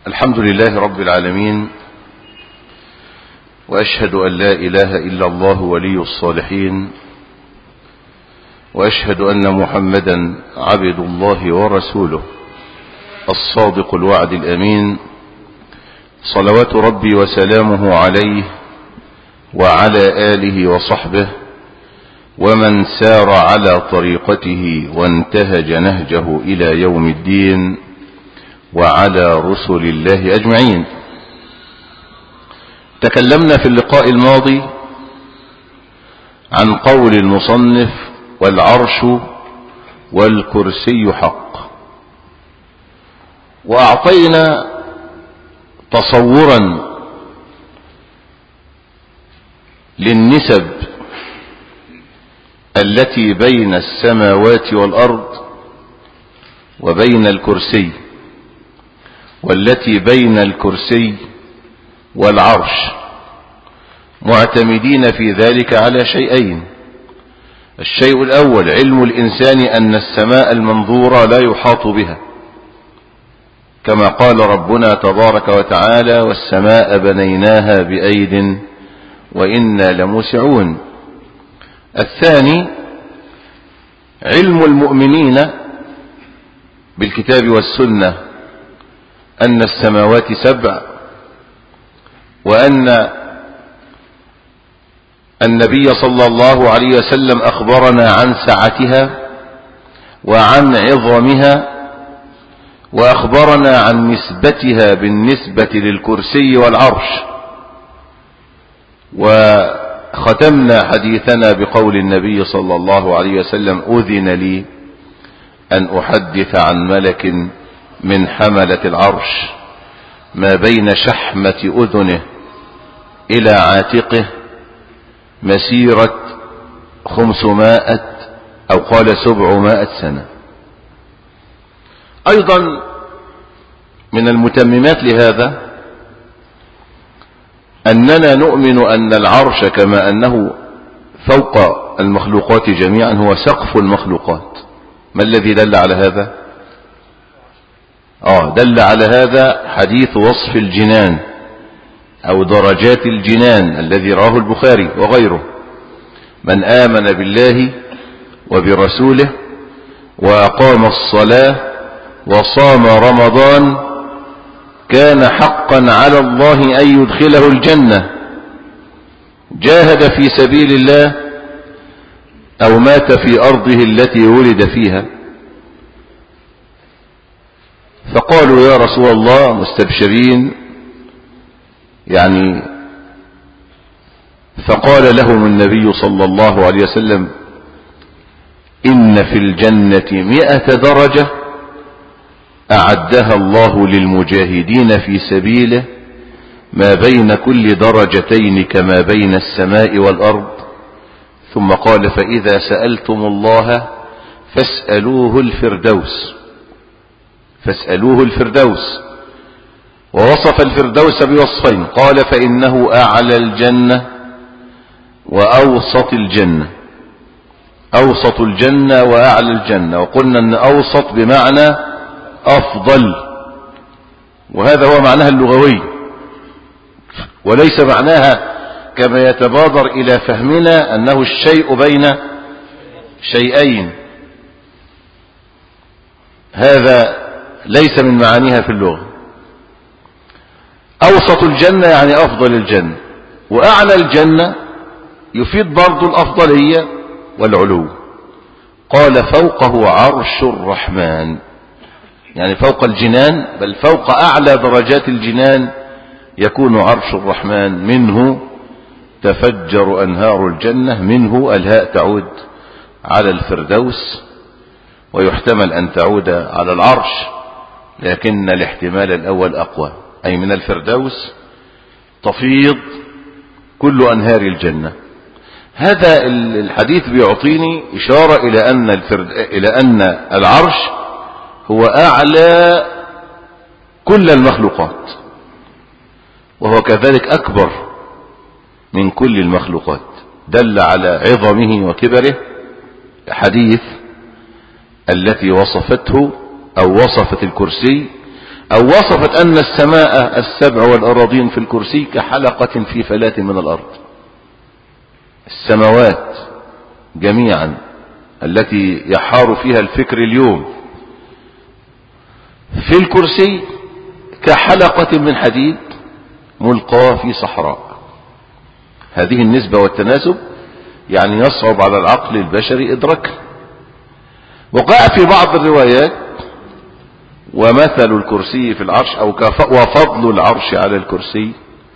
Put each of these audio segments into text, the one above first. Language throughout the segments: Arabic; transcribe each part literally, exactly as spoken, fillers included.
الحمد لله رب العالمين، وأشهد أن لا إله إلا الله ولي الصالحين، وأشهد أن محمدا عبد الله ورسوله الصادق الوعد الأمين، صلوات ربي وسلامه عليه وعلى آله وصحبه ومن سار على طريقته وانتهج نهجه إلى يوم الدين، وعلى رسل الله أجمعين. تكلمنا في اللقاء الماضي عن قول المصنف: والعرش والكرسي حق، وأعطينا تصورا للنسب التي بين السماوات والأرض وبين الكرسي، والتي بين الكرسي والعرش، معتمدين في ذلك على شيئين. الشيء الأول علم الإنسان أن السماء المنظورة لا يحاط بها، كما قال ربنا تبارك وتعالى: والسماء بنيناها بأيد وإنا لموسعون. الثاني علم المؤمنين بالكتاب والسنة أن السماوات سبع، وأن النبي صلى الله عليه وسلم أخبرنا عن سعتها وعن عظمها، وأخبرنا عن نسبتها بالنسبة للكرسي والعرش. وختمنا حديثنا بقول النبي صلى الله عليه وسلم: أذن لي أن أحدث عن ملك من حملة العرش ما بين شحمة أذنه إلى عاتقه مسيرة خمسمائة أو قال سبعمائة سنة. أيضا من المتممات لهذا أننا نؤمن أن العرش كما أنه فوق المخلوقات جميعا هو سقف المخلوقات. ما الذي دل على هذا؟ آه دل على هذا حديث وصف الجنان أو درجات الجنان الذي رواه البخاري وغيره: من آمن بالله وبرسوله وأقام الصلاة وصام رمضان كان حقا على الله أن يدخله الجنة، جاهد في سبيل الله أو مات في أرضه التي ولد فيها. فقالوا: يا رسول الله، مستبشرين يعني. فقال لهم النبي صلى الله عليه وسلم: إن في الجنة مئة درجة أعدها الله للمجاهدين في سبيله ما بين كل درجتين كما بين السماء والأرض. ثم قال: فإذا سألتم الله فاسألوه الفردوس، فاسألوه الفردوس. ووصف الفردوس بوصفين، قال: فإنه أعلى الجنة وأوسط الجنة، أوسط الجنة وأعلى الجنة. وقلنا أن أوسط بمعنى أفضل، وهذا هو معناها اللغوي، وليس معناها كما يتبادر إلى فهمنا أنه الشيء بين شيئين. هذا ليس من معانيها في اللغة. أوسط الجنة يعني أفضل الجنة، وأعلى الجنة يفيد برضو الأفضلية والعلو. قال: فوقه عرش الرحمن، يعني فوق الجنان، بل فوق أعلى درجات الجنان يكون عرش الرحمن، منه تفجر أنهار الجنة. منه الهاء تعود على الفردوس، ويحتمل أن تعود على العرش، لكن الاحتمال الأول أقوى، أي من الفردوس تفيض كل أنهار الجنة. هذا الحديث بيعطيني إشارة إلى أن, الفرد... إلى أن العرش هو أعلى كل المخلوقات، وهو كذلك أكبر من كل المخلوقات. دل على عظمه وكبره حديث التي وصفته أو وصفت الكرسي أو وصفت أن السماء السبع والأراضين في الكرسي كحلقة في فلاة من الأرض. السماوات جميعا التي يحار فيها الفكر اليوم في الكرسي كحلقة من حديد ملقاة في صحراء. هذه النسبة والتناسب يعني يصعب على العقل البشري إدراكها. وقع في بعض الروايات ومثل الكرسي في العرش أو وفضل العرش على الكرسي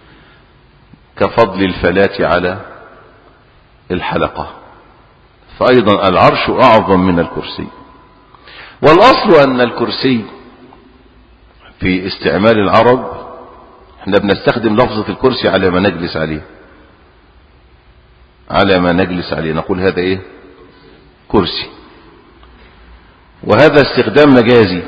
كفضل الفلاة على الحلقة، فأيضا العرش أعظم من الكرسي. والأصل أن الكرسي في استعمال العرب، احنا بنستخدم لفظة الكرسي على ما نجلس عليه، على ما نجلس عليه نقول هذا ايه؟ كرسي. وهذا استخدام مجازي،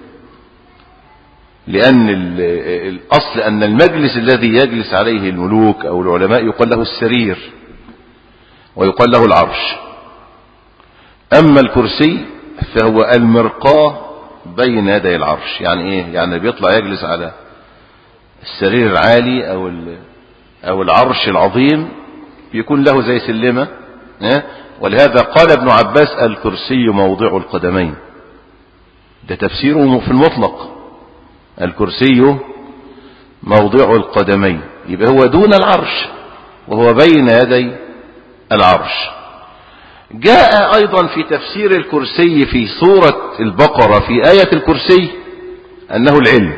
لأن الأصل أن المجلس الذي يجلس عليه الملوك أو العلماء يقال له السرير ويقال له العرش. أما الكرسي فهو المرقاة بين يدي العرش. يعني ايه؟ يعني بيطلع يجلس على السرير العالي أو أو العرش العظيم يكون له زي سلمة. ولهذا قال ابن عباس الكرسي موضع القدمين، ده تفسيره في المطلق، الكرسي موضع القدمين، يبقى هو دون العرش وهو بين يدي العرش. جاء أيضا في تفسير الكرسي في سورة البقرة في آية الكرسي أنه العلم،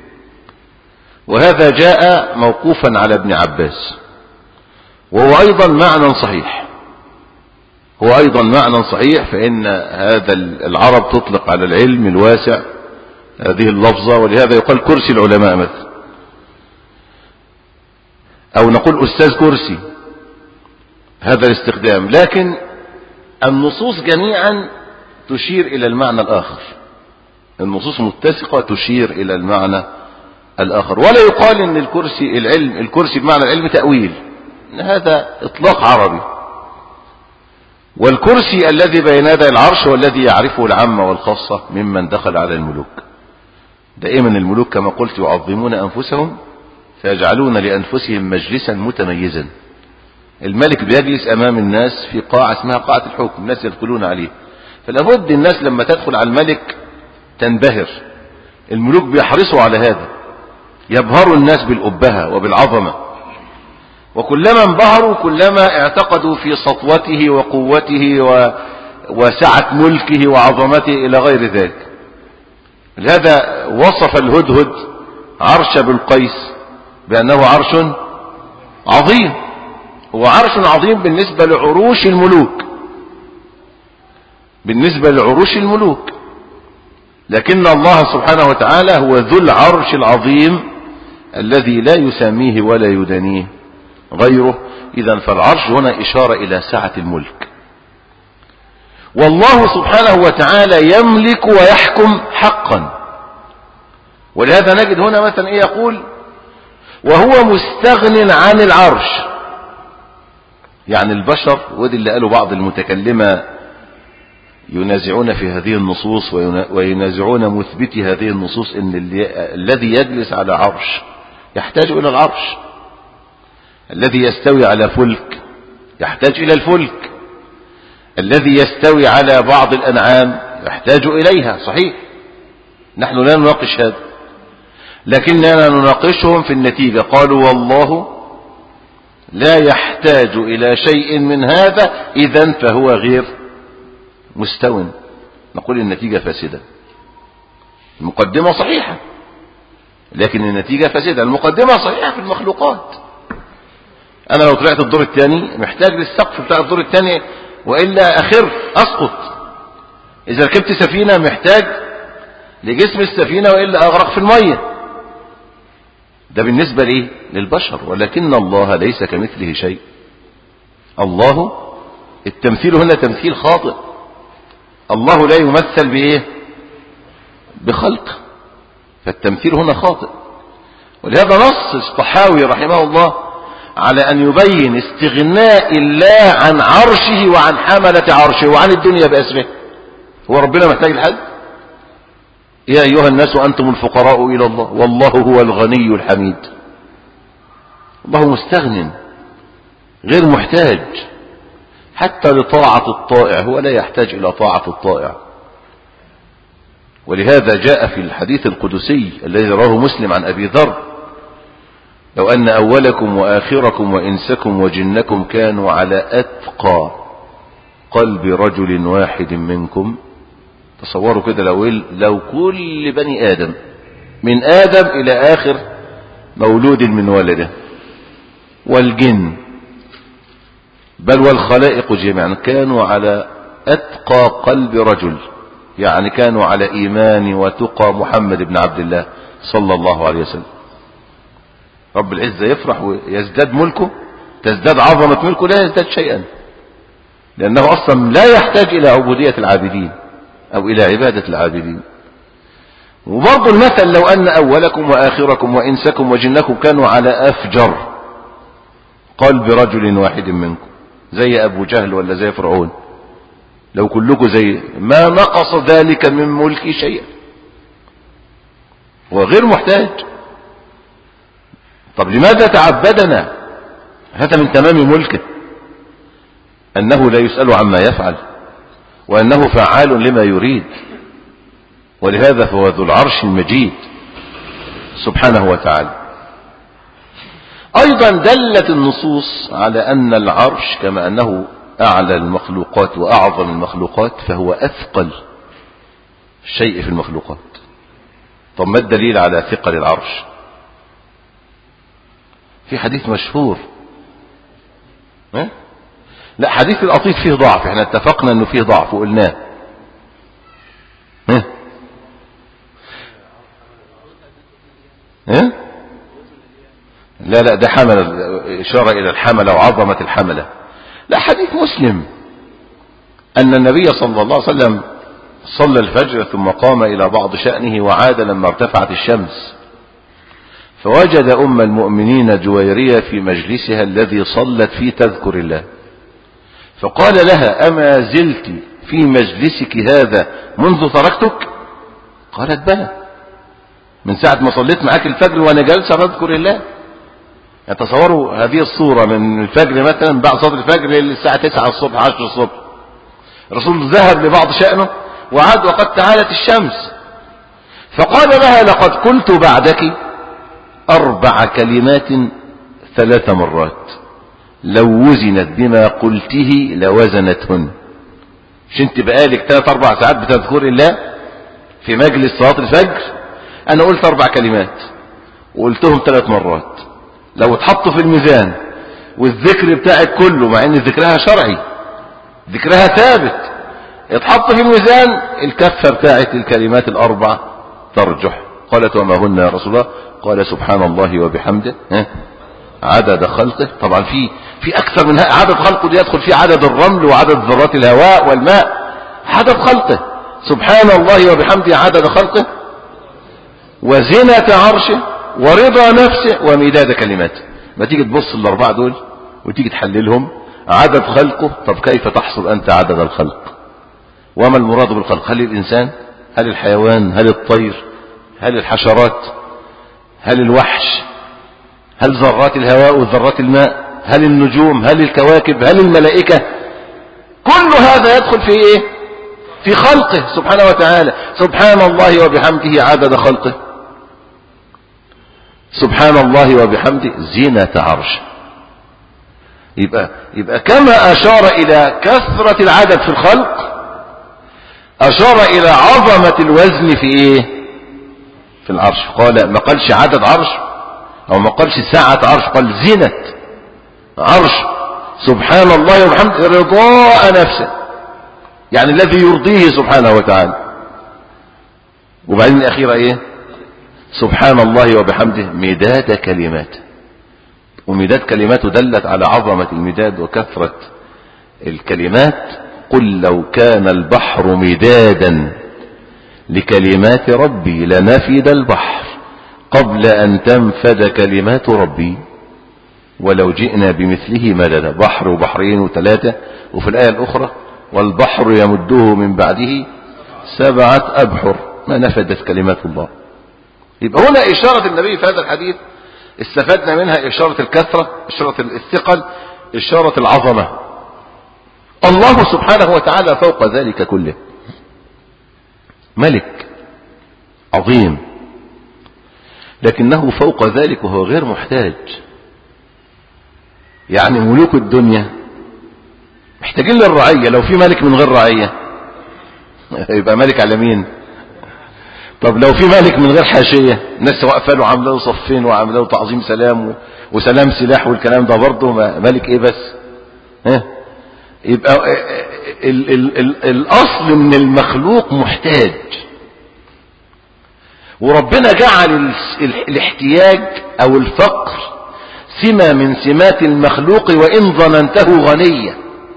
وهذا جاء موقوفا على ابن عباس، وهو أيضا معنى صحيح، هو أيضا معنى صحيح. فإن هذا العرب تطلق على العلم الواسع هذه اللفظة، ولهذا يقال كرسي العلماء مثلا، أو نقول أستاذ كرسي، هذا الاستخدام. لكن النصوص جميعا تشير إلى المعنى الآخر، النصوص متسقة تشير إلى المعنى الآخر. ولا يقال إن الكرسي العلم، الكرسي بمعنى العلم تأويل، هذا إطلاق عربي. والكرسي الذي بين يدي العرش هو الذي يعرفه العامة والخاصة ممن دخل على الملوك. دائما الملوك كما قلت يعظمون أنفسهم فيجعلون لأنفسهم مجلسا متميزا. الملك بيجلس أمام الناس في قاعة اسمها قاعة الحكم، الناس يدخلون عليه، فلابد الناس لما تدخل على الملك تنبهر. الملوك بيحرصوا على هذا، يبهروا الناس بالأبهة وبالعظمة، وكلما انبهروا كلما اعتقدوا في سطوته وقوته وسعة ملكه وعظمته إلى غير ذلك. لهذا وصف الهدهد عرش بلقيس بأنه عرش عظيم. هو عرش عظيم بالنسبة لعروش الملوك، بالنسبة لعروش الملوك، لكن الله سبحانه وتعالى هو ذو العرش العظيم الذي لا يساميه ولا يدانيه غيره. إذن فالعرش هنا إشارة إلى سعة الملك. والله سبحانه وتعالى يملك ويحكم حقا، ولهذا نجد هنا مثلا إيه يقول وهو مستغن عن العرش. يعني البشر، ودي اللي قالوا بعض المتكلمة ينازعون في هذه النصوص وينازعون مثبتي هذه النصوص ان الذي يجلس على عرش يحتاج الى العرش، الذي يستوي على فلك يحتاج الى الفلك، الذي يستوي على بعض الانعام يحتاج اليها. صحيح، نحن لا نناقش هذا، لكننا نناقشهم في النتيجة. قالوا والله لا يحتاج الى شيء من هذا، اذن فهو غير مستو. نقول النتيجة فاسدة. المقدمة صحيحة لكن النتيجة فاسدة. المقدمة صحيحة في المخلوقات. انا لو طلعت الدور الثاني محتاج للسقف بتاع الدور الثاني والا اخر اسقط. اذا ركبت سفينة محتاج لجسم السفينة والا اغرق في المية. ده بالنسبة ليه؟ للبشر. ولكن الله ليس كمثله شيء. الله التمثيل هنا تمثيل خاطئ. الله لا يمثل بايه؟ بخلق، فالتمثيل هنا خاطئ. ولهذا نص الطحاوي رحمه الله على ان يبين استغناء الله عن عرشه وعن حملة عرشه وعن الدنيا بأسره. هو ربنا محتاج لحد؟ يا أيها الناس أنتم الفقراء إلى الله والله هو الغني الحميد. الله مستغن غير محتاج حتى لطاعة الطائع، هو لا يحتاج إلى طاعة الطائع. ولهذا جاء في الحديث القدسي الذي رواه مسلم عن أبي ذر: لو أن أولكم وآخركم وإنسكم وجنكم كانوا على أتقى قلب رجل واحد منكم. تصوروا كده، لو لو كل بني آدم من آدم إلى آخر مولود من ولده والجن بل والخلائق جميعا كانوا على أتقى قلب رجل، يعني كانوا على إيمان وتقى محمد بن عبد الله صلى الله عليه وسلم، رب العزة يفرح ويزداد ملكه، تزداد عظمة ملكه، لا يزداد شيئا، لأنه أصلا لا يحتاج إلى عبودية العابدين أو إلى عبادة العابدين. وبرضو المثل: لو أن أولكم وآخركم وإنسكم وجنكم كانوا على أفجر قلب رجل واحد منكم، زي أبو جهل ولا زي فرعون، لو كلكم زي، ما نقص ذلك من ملكي شيئا، وغير محتاج. طب لماذا تعبدنا؟ هذا من تمام ملكه، أنه لا يسأل عما يفعل وأنه فعال لما يريد، ولهذا فهو ذو العرش المجيد سبحانه وتعالى. أيضا دلت النصوص على أن العرش كما أنه أعلى المخلوقات وأعظم المخلوقات فهو أثقل شيء في المخلوقات. طب ما الدليل على ثقل العرش؟ في حديث مشهور، لا حديث القطيط فيه ضعف، احنا اتفقنا انه فيه ضعف وقلناه. ها ها لا لا ده حمل، اشاره الى الحمله وعظمه الحمله. لا حديث مسلم ان النبي صلى الله عليه وسلم صلى الفجر ثم قام الى بعض شأنه وعاد لما ارتفعت الشمس، فوجد ام المؤمنين جويرية في مجلسها الذي صلت فيه تذكر الله، فقال لها: أما زلت في مجلسك هذا منذ تركتك؟ قالت: بلى، من ساعة ما صليت معاك الفجر وانا جالسة بذكر الله. يعني تصوروا هذه الصورة من الفجر مثلا، بعد صلاة الفجر للساعة تسعة الصبح عشر الصبح، الرسول ذهب لبعض شأنه وعاد وقد تعالت الشمس، فقال لها: لقد قلت بعدك أربع كلمات ثلاث مرات، لو وزنت بما قلته لوزنتهن. مش انت بقالك ثلاث اربع ساعات بتذكر الله في مجلس صلاة الفجر؟ انا قلت اربع كلمات وقلتهم ثلاث مرات، لو اتحطوا في الميزان والذكر بتاعك كله، مع ان ذكرها شرعي ذكرها ثابت، اتحط في الميزان الكفة بتاعت الكلمات الاربع ترجح. قالت: وما هن يا رسول الله؟ قال: سبحان الله وبحمده عدد خلقه. طبعا في في اكثر من عدد خلقه، دي يدخل فيه عدد الرمل وعدد ذرات الهواء والماء. عدد خلقه سبحان الله وبحمده عدد خلقه وزنة عرشه ورضا نفسه ومداد كلماته. ما تيجي تبص الاربعه دول وتيجي تحللهم، عدد خلقه، طب كيف تحصل انت عدد الخلق؟ وما المراد بالخلق؟ هل الانسان؟ هل الحيوان؟ هل الطير؟ هل الحشرات؟ هل الوحش؟ هل ذرات الهواء وذرات الماء؟ هل النجوم؟ هل الكواكب؟ هل الملائكة؟ كل هذا يدخل في ايه؟ في خلقه سبحانه وتعالى. سبحان الله وبحمده عدد خلقه، سبحان الله وبحمده زينة عرشه. يبقى, يبقى كما أشار إلى كثرة العدد في الخلق، أشار إلى عظمة الوزن في ايه؟ في العرش. قال ما قالش عدد عرش او ما قالش ساعة عرش، قال زينة عرش سبحان الله وبحمده رضاء نفسه، يعني الذي يرضيه سبحانه وتعالى. وبعدين الأخيرة ايه؟ سبحان الله وبحمده مداد كلماته. ومداد كلماته دلت على عظمة المداد وكثرة الكلمات. قل لو كان البحر مدادا لكلمات ربي لنفد البحر قبل أن تنفد كلمات ربي ولو جئنا بمثله مددا. بحر وبحرين وثلاثة، وفي الآية الأخرى والبحر يمده من بعده سبعة أبحر ما نفدت كلمات الله. يبقى هنا إشارة النبي في هذا الحديث استفدنا منها إشارة الكثرة، إشارة الثقل، إشارة العظمة. الله سبحانه وتعالى فوق ذلك كله، ملك عظيم، لكنه فوق ذلك وهو غير محتاج. يعني ملوك الدنيا محتاجين للرعية، لو في ملك من غير رعية يبقى ملك على مين؟ طب لو في ملك من غير حاشية، الناس واقفه له عامله له صفين وعامله له تعظيم سلام وسلام سلاح والكلام ده، برضه ملك ايه بس؟ ها؟ يبقى ال ال ال الاصل من المخلوق محتاج، وربنا جعل الاحتياج او الفقر سمة من سمات المخلوق وان ظننته غنيا.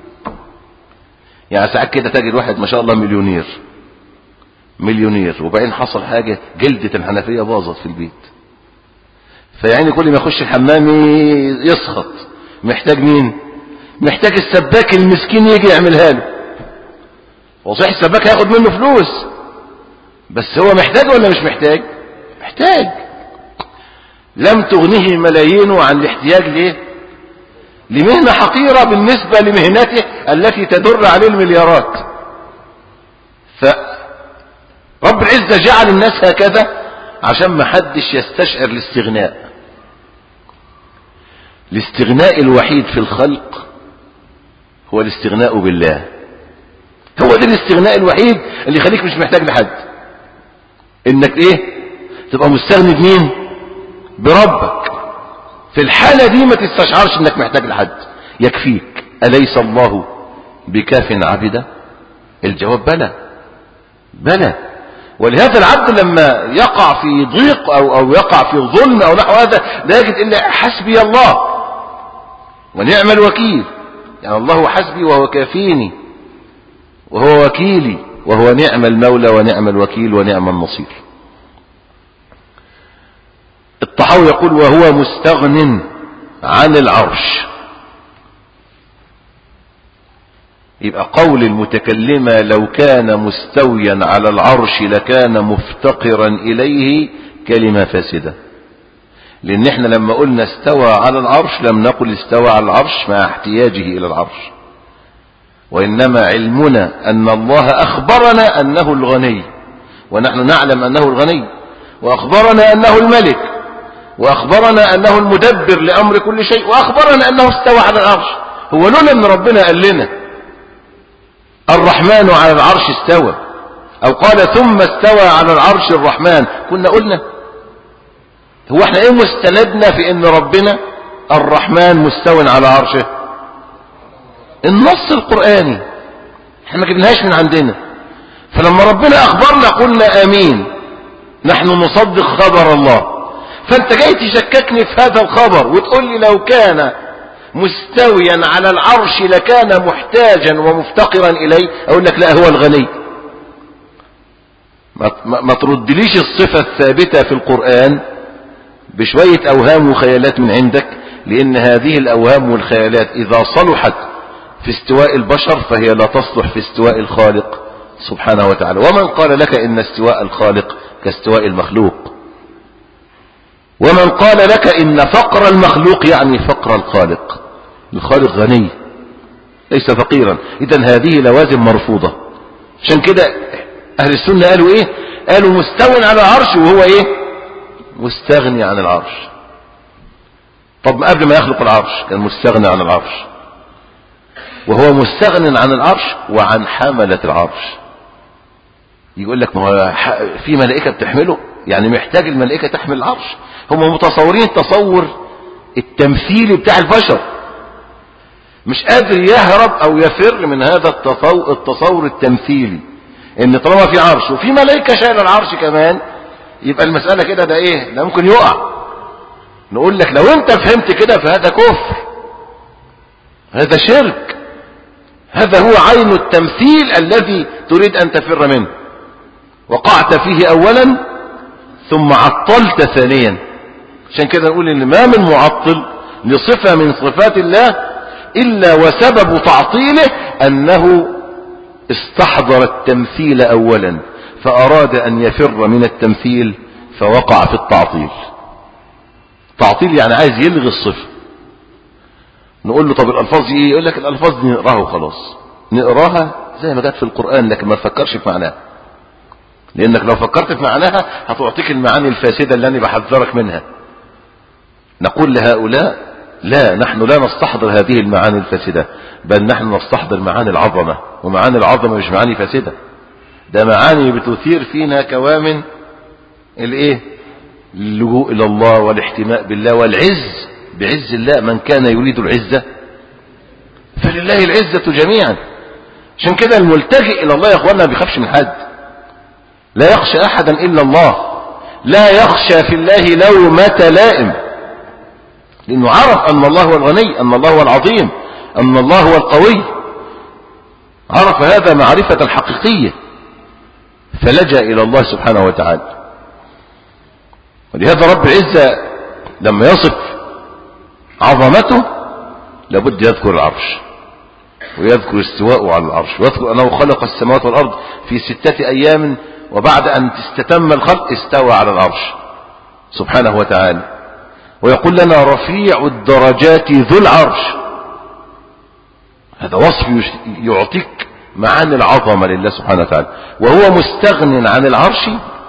يعني ساعات كده تجد واحد ما شاء الله مليونير مليونير وبعدين حصل حاجة، جلدة الحنفية باظت في البيت، فيعني كل ما يخش الحمام يسخط. محتاج مين؟ محتاج السباك المسكين يجي يعملها له. وصحيح السباك هياخد منه فلوس، بس هو محتاج ولا مش محتاج؟ محتاج. لم تغنيه ملايينه عن الاحتياج ليه؟ لمهنة حقيرة بالنسبة لمهنته التي تدر عليه المليارات. فرب العزة جعل الناس هكذا عشان ما حدش يستشعر الاستغناء. الاستغناء الوحيد في الخلق هو الاستغناء بالله. هو ده الاستغناء الوحيد اللي يخليك مش محتاج لحد، انك ايه؟ تبقى مستغني بمين؟ بربك. في الحالة دي ما تستشعرش انك محتاج لحد، يكفيك. أليس الله بكاف عبده؟ الجواب بلى بلى. ولهذا العبد لما يقع في ضيق او او يقع في ظلم او نحو هذا لا يجد الا حسبي الله ونعم الوكيل. يعني الله حسبي وهو كافيني وهو وكيلي وهو نعم المولى ونعم الوكيل ونعم النصير. الطحاوي يقول وهو مستغن عن العرش. يبقى قول المتكلمة لو كان مستويا على العرش لكان مفتقرا إليه كلمة فاسدة، لأن احنا لما قلنا استوى على العرش لم نقل استوى على العرش مع احتياجه إلى العرش، وإنما علمنا أن الله أخبرنا أنه الغني ونحن نعلم أنه الغني، وأخبرنا أنه الملك، وأخبرنا أنه المدبر لأمر كل شيء، وأخبرنا أنه استوى على العرش. هو لولا أن ربنا قال لنا الرحمن على العرش استوى أو قال ثم استوى على العرش الرحمن كنا قلنا. هو احنا ايه مستندنا في ان ربنا الرحمن مستو على عرشه؟ النص القرآني، احنا ما جبناهاش من عندنا. فلما ربنا اخبرنا قلنا امين، نحن نصدق خبر الله. فانت جاي تشككني في هذا الخبر وتقول لي لو كان مستويا على العرش لكان محتاجا ومفتقرا اليه، اقول لك لا هو الغني. ما, ما تردليش الصفة الثابتة في القرآن بشوية اوهام وخيالات من عندك، لان هذه الاوهام والخيالات اذا صلحت في استواء البشر فهي لا تصلح في استواء الخالق سبحانه وتعالى. ومن قال لك ان استواء الخالق كاستواء المخلوق؟ ومن قال لك ان فقر المخلوق يعني فقر الخالق؟ الخالق غني ليس فقيرا. اذن هذه لوازم مرفوضة. عشان كده اهل السنة قالوا ايه؟ قالوا مستو على العرش وهو ايه؟ مستغني عن العرش. طب قبل ما يخلق العرش كان مستغني عن العرش، وهو مستغن عن العرش وعن حملة العرش. يقول لك ما هو في ملائكة بتحمله، يعني محتاج الملائكة تحمل العرش. هم متصورين التصور التمثيلي بتاع البشر، مش قادر يهرب او يفر من هذا التصور التمثيلي ان طالما في عرش وفي ملائكة شايله العرش كمان يبقى المسألة كده ده ايه؟ ده ممكن يقع. نقول لك لو انت فهمت كده فهذا كفر، هذا شرك، هذا هو عين التمثيل الذي تريد ان تفر منه. وقعت فيه اولا ثم عطلت ثانيا. عشان كده نقول ان ما من معطل لصفة من صفات الله الا وسبب تعطيله انه استحضر التمثيل اولا فأراد أن يفر من التمثيل فوقع في التعطيل. تعطيل يعني عايز يلغي الصفة. نقول له طب الألفاظ دي ايه؟ يقول لك الألفاظ دي نقراها وخلاص، نقراها زي ما جت في القرآن لكن ما تفكرش في معناها، لأنك لو فكرت في معناها هتعطيك المعاني الفاسدة اللي أنا بحذرك منها. نقول لهؤلاء لا، نحن لا نستحضر هذه المعاني الفاسدة، بل نحن نستحضر معاني العظمة، ومعاني العظمة مش معاني فاسدة، ده معاني بتثير فينا كوامن الايه؟ اللجوء الى الله والاحتماء بالله والعز بعز الله. من كان يريد العزة فلله العزة جميعا. عشان كده الملتجئ الى الله يا اخوانا ما بيخافش من حد، لا يخشى احدا الا الله، لا يخشى في الله لومة لائم، لانه عرف ان الله هو الغني، ان الله هو العظيم، ان الله هو القوي، عرف هذا معرفة حقيقية فلجأ الى الله سبحانه وتعالى. ولهذا رب العزة لما يصف عظمته لابد يذكر العرش، ويذكر استواءه على العرش، ويذكر أنه خلق السماوات والأرض في ستة أيام وبعد أن تستتم الخلق استوى على العرش سبحانه وتعالى. ويقول لنا رفيع الدرجات ذو العرش. هذا وصف يعطيك معاني العظمة لله سبحانه وتعالى. وهو مستغن عن العرش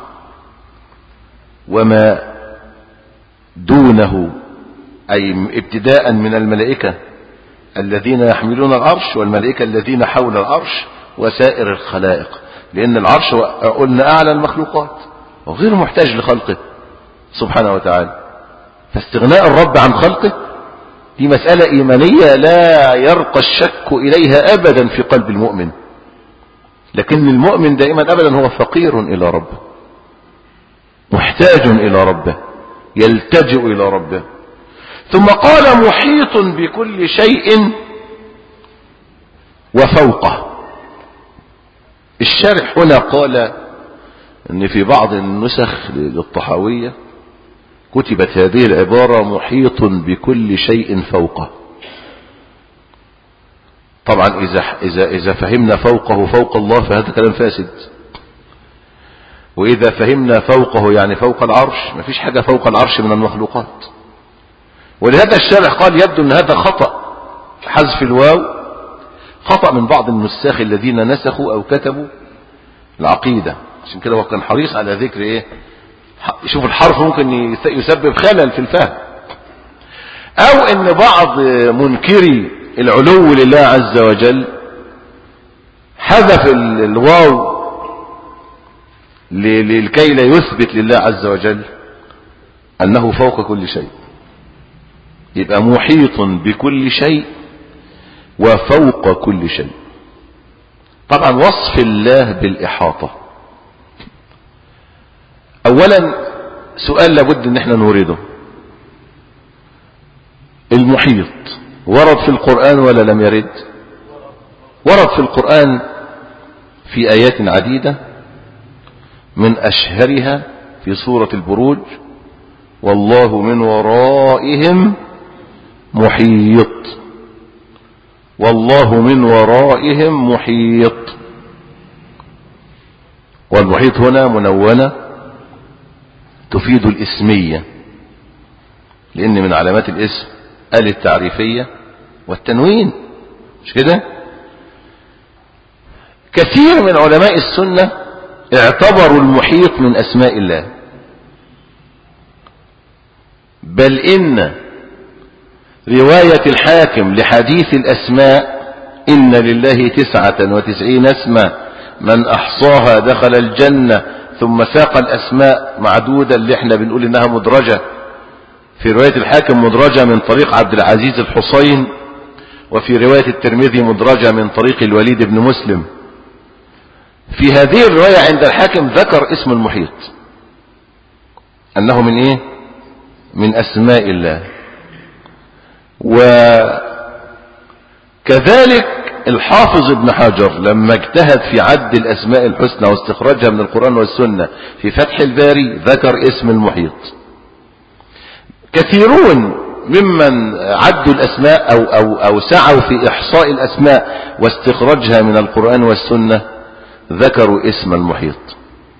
وما دونه، أي ابتداء من الملائكة الذين يحملون العرش، والملائكة الذين حول العرش، وسائر الخلائق، لأن العرش قلنا أعلى المخلوقات وغير محتاج لخلقه سبحانه وتعالى. فاستغناء الرب عن خلقه دي مسألة إيمانية لا يرقى الشك إليها أبدا في قلب المؤمن. لكن المؤمن دائما أبدا هو فقير إلى ربه، محتاج إلى ربه، يلتجئ إلى ربه. ثم قال محيط بكل شيء وفوقه. الشارح هنا قال ان في بعض النسخ للطحاوية كتبت هذه العبارة محيط بكل شيء فوقه. طبعا إذا, إذا, إذا فهمنا فوقه فوق الله فهذا كلام فاسد، وإذا فهمنا فوقه يعني فوق العرش، ما فيش حاجة فوق العرش من المخلوقات. ولهذا الشارح قال يبدو أن هذا خطأ حذف الواو، خطأ من بعض النساخ الذين نسخوا أو كتبوا العقيدة. عشان كده هو كان حريص على ذكر إيه؟ شوف الحرف ممكن يسبب خلل في الفهم. أو أن بعض منكري العلو لله عز وجل حذف الواو لكي لا يثبت لله عز وجل أنه فوق كل شيء، يبقى محيط بكل شيء وفوق كل شيء. طبعا وصف الله بالإحاطة أولا سؤال لابد ان احنا نورده، المحيط ورد في القرآن ولا لم يرد؟ ورد في القرآن في آيات عديدة، من أشهرها في سورة البروج والله من ورائهم محيط، والله من ورائهم محيط. والمحيط هنا منونة تفيد الاسمية، لأن من علامات الاسم ال التعريفية والتنوين، مش كده؟ كثير من علماء السنة اعتبروا المحيط من أسماء الله، بل إن رواية الحاكم لحديث الأسماء إن لله تسعة وتسعين اسما من أحصاها دخل الجنة، ثم ساق الأسماء معدودة اللي احنا بنقول إنها مدرجة، في رواية الحاكم مدرجة من طريق عبد العزيز الحصين، وفي رواية الترمذي مدرجة من طريق الوليد بن مسلم. في هذه الرواية عند الحاكم ذكر اسم المحيط أنه من إيه؟ من أسماء الله. وكذلك الحافظ ابن حجر لما اجتهد في عد الأسماء الحسنى واستخراجها من القرآن والسنة في فتح الباري ذكر اسم المحيط. كثيرون ممن عدوا الأسماء أو, أو, أو سعوا في إحصاء الأسماء واستخراجها من القرآن والسنة ذكروا اسم المحيط.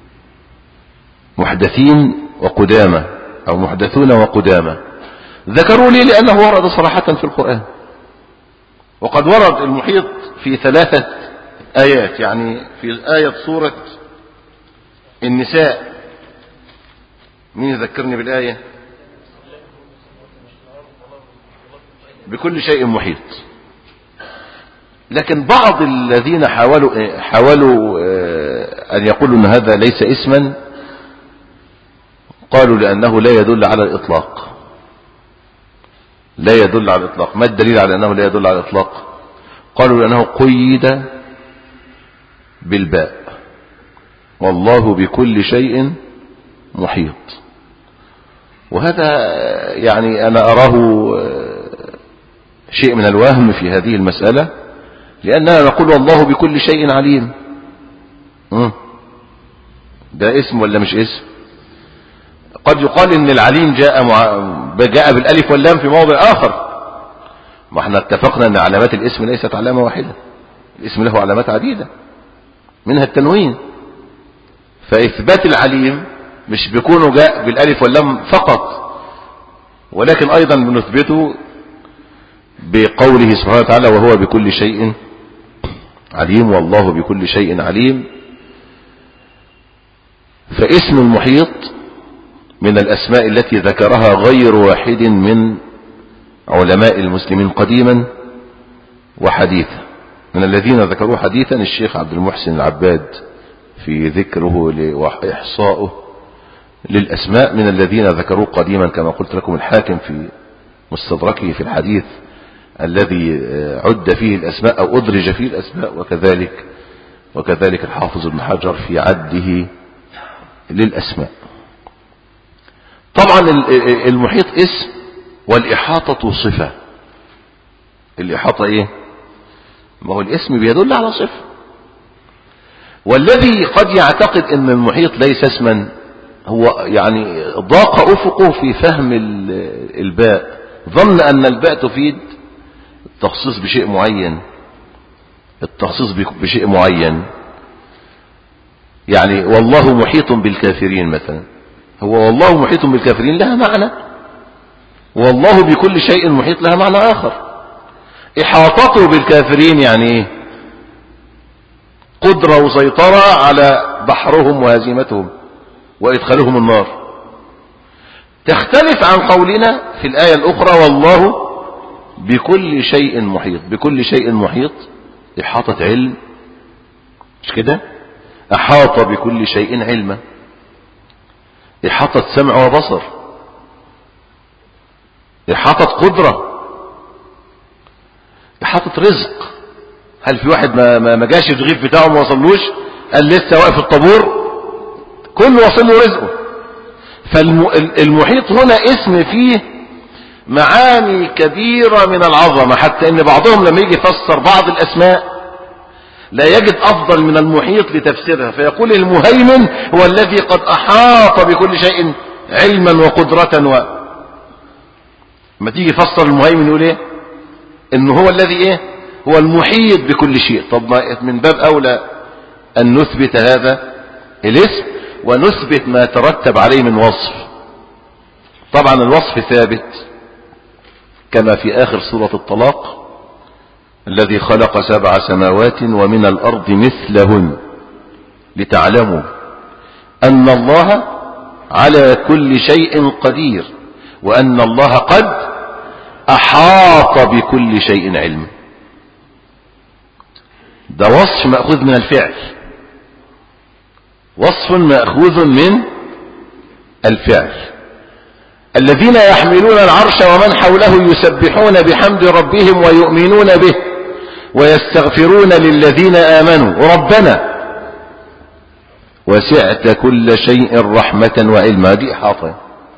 محدثين وقدامى أو محدثون وقدامى. ذكروا لي لأنه ورد صراحة في القرآن، وقد ورد المحيط في ثلاثة آيات، يعني في آية سورة النساء. مين يذكرني بالآية؟ بكل شيء محيط. لكن بعض الذين حاولوا حاولوا أن يقولوا أن هذا ليس اسما، قالوا لأنه لا يدل على الإطلاق. لا يدل على الإطلاق. ما الدليل على أنه لا يدل على الإطلاق؟ قالوا لأنه قيد بالباء، والله بكل شيء محيط. وهذا يعني أنا أراه شيء من الوهم في هذه المسألة، لأننا نقول والله بكل شيء عليم. ده اسم ولا مش اسم؟ قد يقال ان العليم جاء مع... جاء بالالف واللام في موضع اخر. ما احنا اتفقنا ان علامات الاسم ليست علامة واحدة، الاسم له علامات عديدة منها التنوين. فاثبات العليم مش بيكونه جاء بالالف واللام فقط، ولكن ايضا بنثبته بقوله سبحانه وتعالى وهو بكل شيء عليم، والله بكل شيء عليم. فاسم المحيط من الأسماء التي ذكرها غير واحد من علماء المسلمين قديما وحديثا. من الذين ذكروا حديثا الشيخ عبد المحسن العباد في ذكره وإحصاؤه للأسماء، من الذين ذكروا قديما كما قلت لكم الحاكم في مستدركه في الحديث الذي عد فيه الأسماء أو أدرج فيه الأسماء، وكذلك وكذلك الحافظ ابن حجر في عده للأسماء. طبعا المحيط اسم والإحاطة صفة. الإحاطة ايه؟ ما هو الاسم بيدل على صفة. والذي قد يعتقد ان المحيط ليس اسما هو يعني ضاق افقه في فهم الباء، ظن ان الباء تفيد التخصيص بشيء معين، التخصيص بشيء معين. يعني والله محيط بالكافرين مثلا، هو والله محيط بالكافرين لها معنى، والله بكل شيء محيط لها معنى آخر. إحاطته بالكافرين يعني إيه؟ قدرة وسيطرة على بحرهم وهزيمتهم وإدخالهم النار. تختلف عن قولنا في الآية الأخرى والله بكل شيء محيط. بكل شيء محيط إحاطة علم، مش كده؟ أحاط بكل شيء علما. إحاطة سمع وبصر، إحاطة قدرة، إحاطة رزق. هل في واحد ما ما جاش الرغيف بتاعه ما وصلوش؟ قال لسه واقف الطابور، كله وصل له رزقه. فالمحيط هنا اسم فيه معاني كبيرة من العظمة، حتى ان بعضهم لما يجي يفسر بعض الاسماء لا يجد افضل من المحيط لتفسيرها، فيقول المهيمن هو الذي قد احاط بكل شيء علما وقدرة. و ما تيجي يفسر المهيمن يقول ايه؟ انه هو الذي ايه؟ هو المحيط بكل شيء. طب من باب اولى ان نثبت هذا الاسم ونثبت ما ترتب عليه من وصف. طبعا الوصف ثابت كما في آخر سورة الطلاق الذي خلق سبع سماوات ومن الأرض مثلهن لتعلموا أن الله على كل شيء قدير وأن الله قد أحاط بكل شيء علما. ده وصف مأخوذ من الفعل، وصف مأخوذ من الفعل. الذين يحملون العرش ومن حوله يسبحون بحمد ربهم ويؤمنون به ويستغفرون للذين آمنوا ربنا وسعت كل شيء رحمة وعلما. دي إحاطة،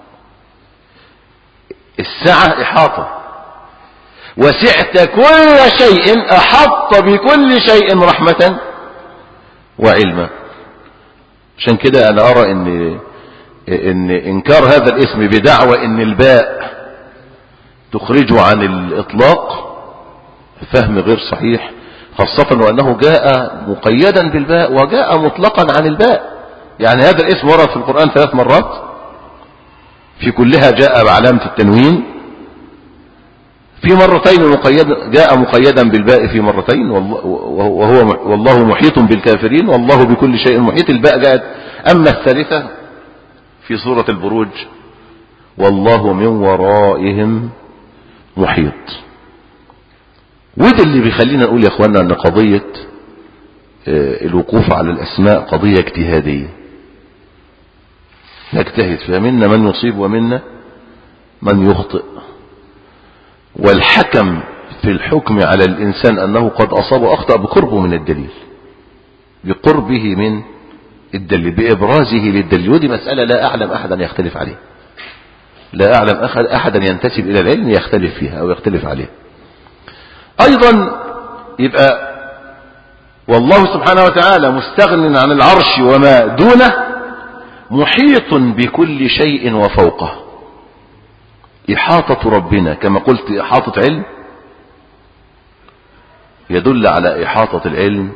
السعة إحاطة. وسعت كل شيء، أحط بكل شيء رحمة وعلما. عشان كده أنا أرى إن إن إنكار هذا الاسم بدعوى إن الباء تخرجه عن الإطلاق فهم غير صحيح، خاصة وأنه جاء مقيدا بالباء وجاء مطلقا عن الباء. يعني هذا الاسم ورد في القرآن ثلاث مرات، في كلها جاء بعلامة التنوين، في مرتين مقيد جاء مقيدا بالباء في مرتين، وهو والله محيط بالكافرين والله بكل شيء محيط، الباء جاءت. أما الثالثة في سورة البروج والله من ورائهم محيط. وده اللي بيخلينا نقول يا اخوانا ان قضية الوقوف على الاسماء قضية اجتهادية نجتهد فيها، منا من يصيب ومنا من يخطئ، والحكم في الحكم على الانسان انه قد اصاب واخطأ بقربه من الدليل، بقربه من الدليل، بابرازه للدليل. ودي مسألة لا اعلم احدا يختلف عليها، لا اعلم احدا ينتسب الى العلم يختلف فيها او يختلف عليها. ايضا يبقى والله سبحانه وتعالى مستغن عن العرش وما دونه، محيط بكل شيء وفوقه. إحاطة ربنا كما قلت إحاطة علم، يدل على إحاطة العلم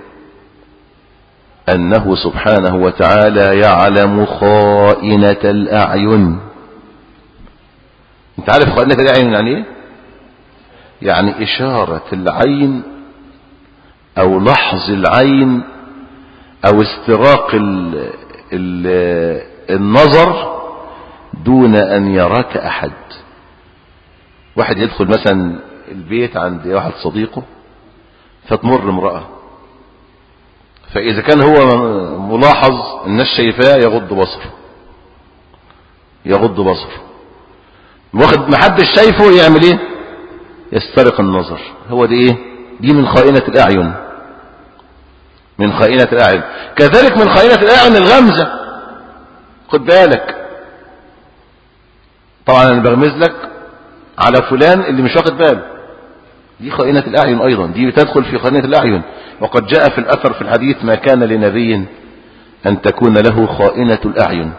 أنه سبحانه وتعالى يعلم خائنة الأعين. انت عارف خائنة الأعين يعني ايه؟ يعني إشارة العين أو لحظ العين أو استراق ال ال النظر دون أن يراك أحد. واحد يدخل مثلا البيت عند واحد صديقه فتمر امرأة، فإذا كان هو ملاحظ الناس شايفاه يغض بصره، يغض بصره واخد محدش شايفه يعمل ايه؟ يسترق النظر. هو دي ايه؟ دي من خائنة الأعين، من خائنة الأعين. كذلك من خائنة الأعين الغمزة، خد بالك. طبعا انا بغمز لك على فلان اللي مش واخد باله، دي خائنة الأعين أيضا، دي بتدخل في خائنة الأعين. وقد جاء في الأثر في الحديث ما كان لنبي أن تكون له خائنة الأعين.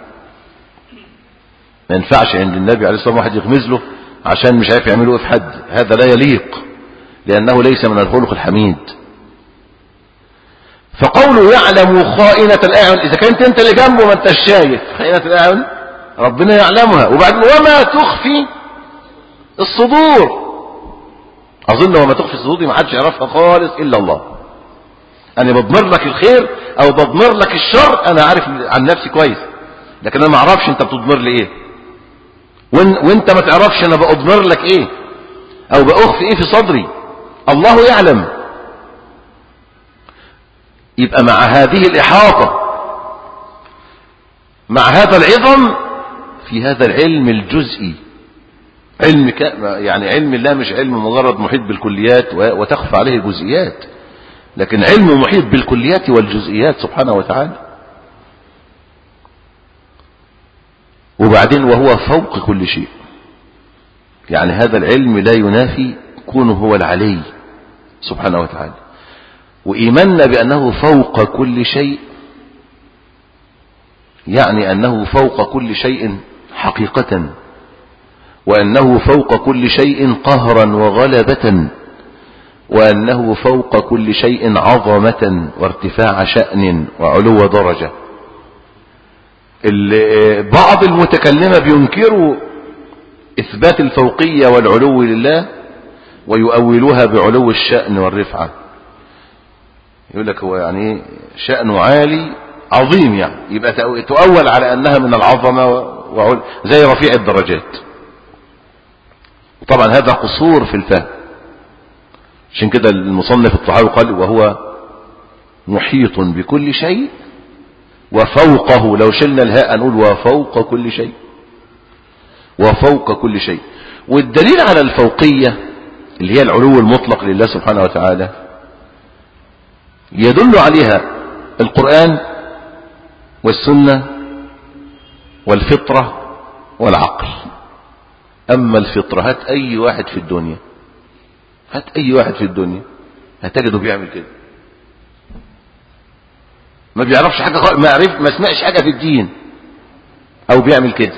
ما ينفعش عند النبي عليه الصلاة والسلام واحد يغمز له عشان مش عارف يعمله في حد، هذا لا يليق لأنه ليس من الخلق الحميد. فقوله يعلم خائنة الأعين، إذا كنت أنت اللي جنبه ما أنت شايف خائنة الأعين، ربنا يعلمها. وبعدين وما تخفي الصدور، أظن وما تخفي الصدور دي ما حدش يعرفها خالص إلا الله. أنا بضمر لك الخير أو بضمر لك الشر، أنا عارف عن نفسي كويس، لكن أنا ما أعرفش أنت بتضمر لي إيه، وأنت ما تعرفش أنا بأضمر لك إيه أو بأخفي إيه في صدري. الله يعلم. يبقى مع هذه الإحاطة، مع هذا العظم، في هذا العلم الجزئي، علم ك... يعني علم الله مش علم مجرد محيط بالكليات وتخفى عليه الجزئيات، لكن علم محيط بالكليات والجزئيات سبحانه وتعالى. وبعدين وهو فوق كل شيء، يعني هذا العلم لا ينافي كونه هو العلي سبحانه وتعالى. وإيماننا بأنه فوق كل شيء يعني أنه فوق كل شيء حقيقة، وأنه فوق كل شيء قهرا وغلبة، وأنه فوق كل شيء عظمة وارتفاع شأن وعلو درجة. بعض المتكلمة بينكروا إثبات الفوقية والعلو لله ويؤولوها بعلو الشأن والرفعة. يقول لك هو يعني شأنه عالي عظيم، يعني يبقى تؤول على أنها من العظمة وعلو زي رفيع الدرجات. طبعا هذا قصور في الفهم. عشان كده المصنف الطحاوي قال وهو محيط بكل شيء وفوقه، لو شلنا الهاء نقول وفوق كل شيء، وفوق كل شيء. والدليل على الفوقية اللي هي العلو المطلق لله سبحانه وتعالى يدل عليها القرآن والسنة والفطرة والعقل. أما الفطرة، هات أي واحد في الدنيا، هات أي واحد في الدنيا هتجده بيعمل كده، ما بيعرفش حاجة، ما عرف، ما سمعش حاجة في الدين أو بيعمل كده.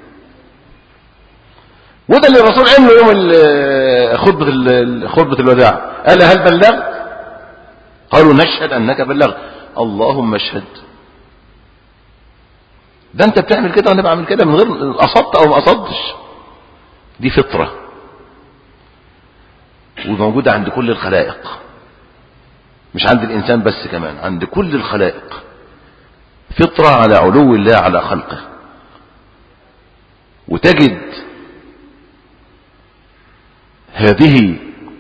وده اللي الرسول عمله يوم خطبة خطبة الوداع، قال هل بلغت؟ قالوا نشهد أنك بلغت. اللهم اشهد. ده انت بتعمل كده وانا بعمل كده من غير قصدت او ما قصدتش. دي فطرة وموجودة عند كل الخلائق، مش عند الانسان بس، كمان عند كل الخلائق. فطرة على علو الله على خلقه. وتجد هذه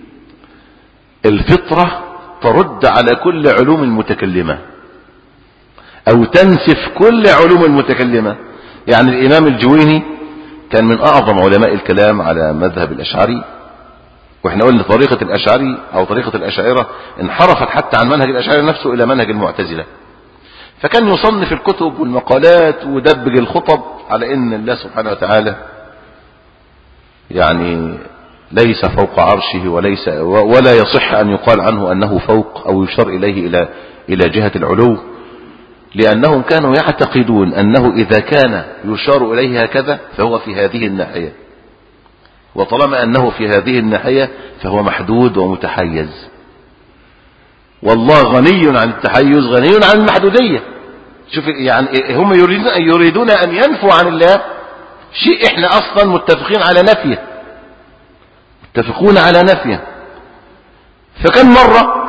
الفطرة ترد على كل علوم المتكلمة او تنسف كل علوم المتكلمة. يعني الامام الجويني كان من اعظم علماء الكلام على مذهب الاشعري، واحنا قلنا طريقة الاشعري او طريقة الاشاعرة انحرفت حتى عن منهج الاشعري نفسه الى منهج المعتزلة. فكان يصنف الكتب والمقالات ودبج الخطب على ان الله سبحانه وتعالى يعني ليس فوق عرشه وليس ولا يصح ان يقال عنه انه فوق او يشار اليه الى الى جهة العلو، لانهم كانوا يعتقدون انه اذا كان يشار اليه هكذا فهو في هذه الناحية، وطالما انه في هذه الناحية فهو محدود ومتحيز. والله غني عن التحيز، غني عن المحدودية. شوف يعني هم يريدون يريدون ان ينفوا عن الله شيء احنا اصلا متفقين على نفيه، متفقون على نفيه. فكان مرة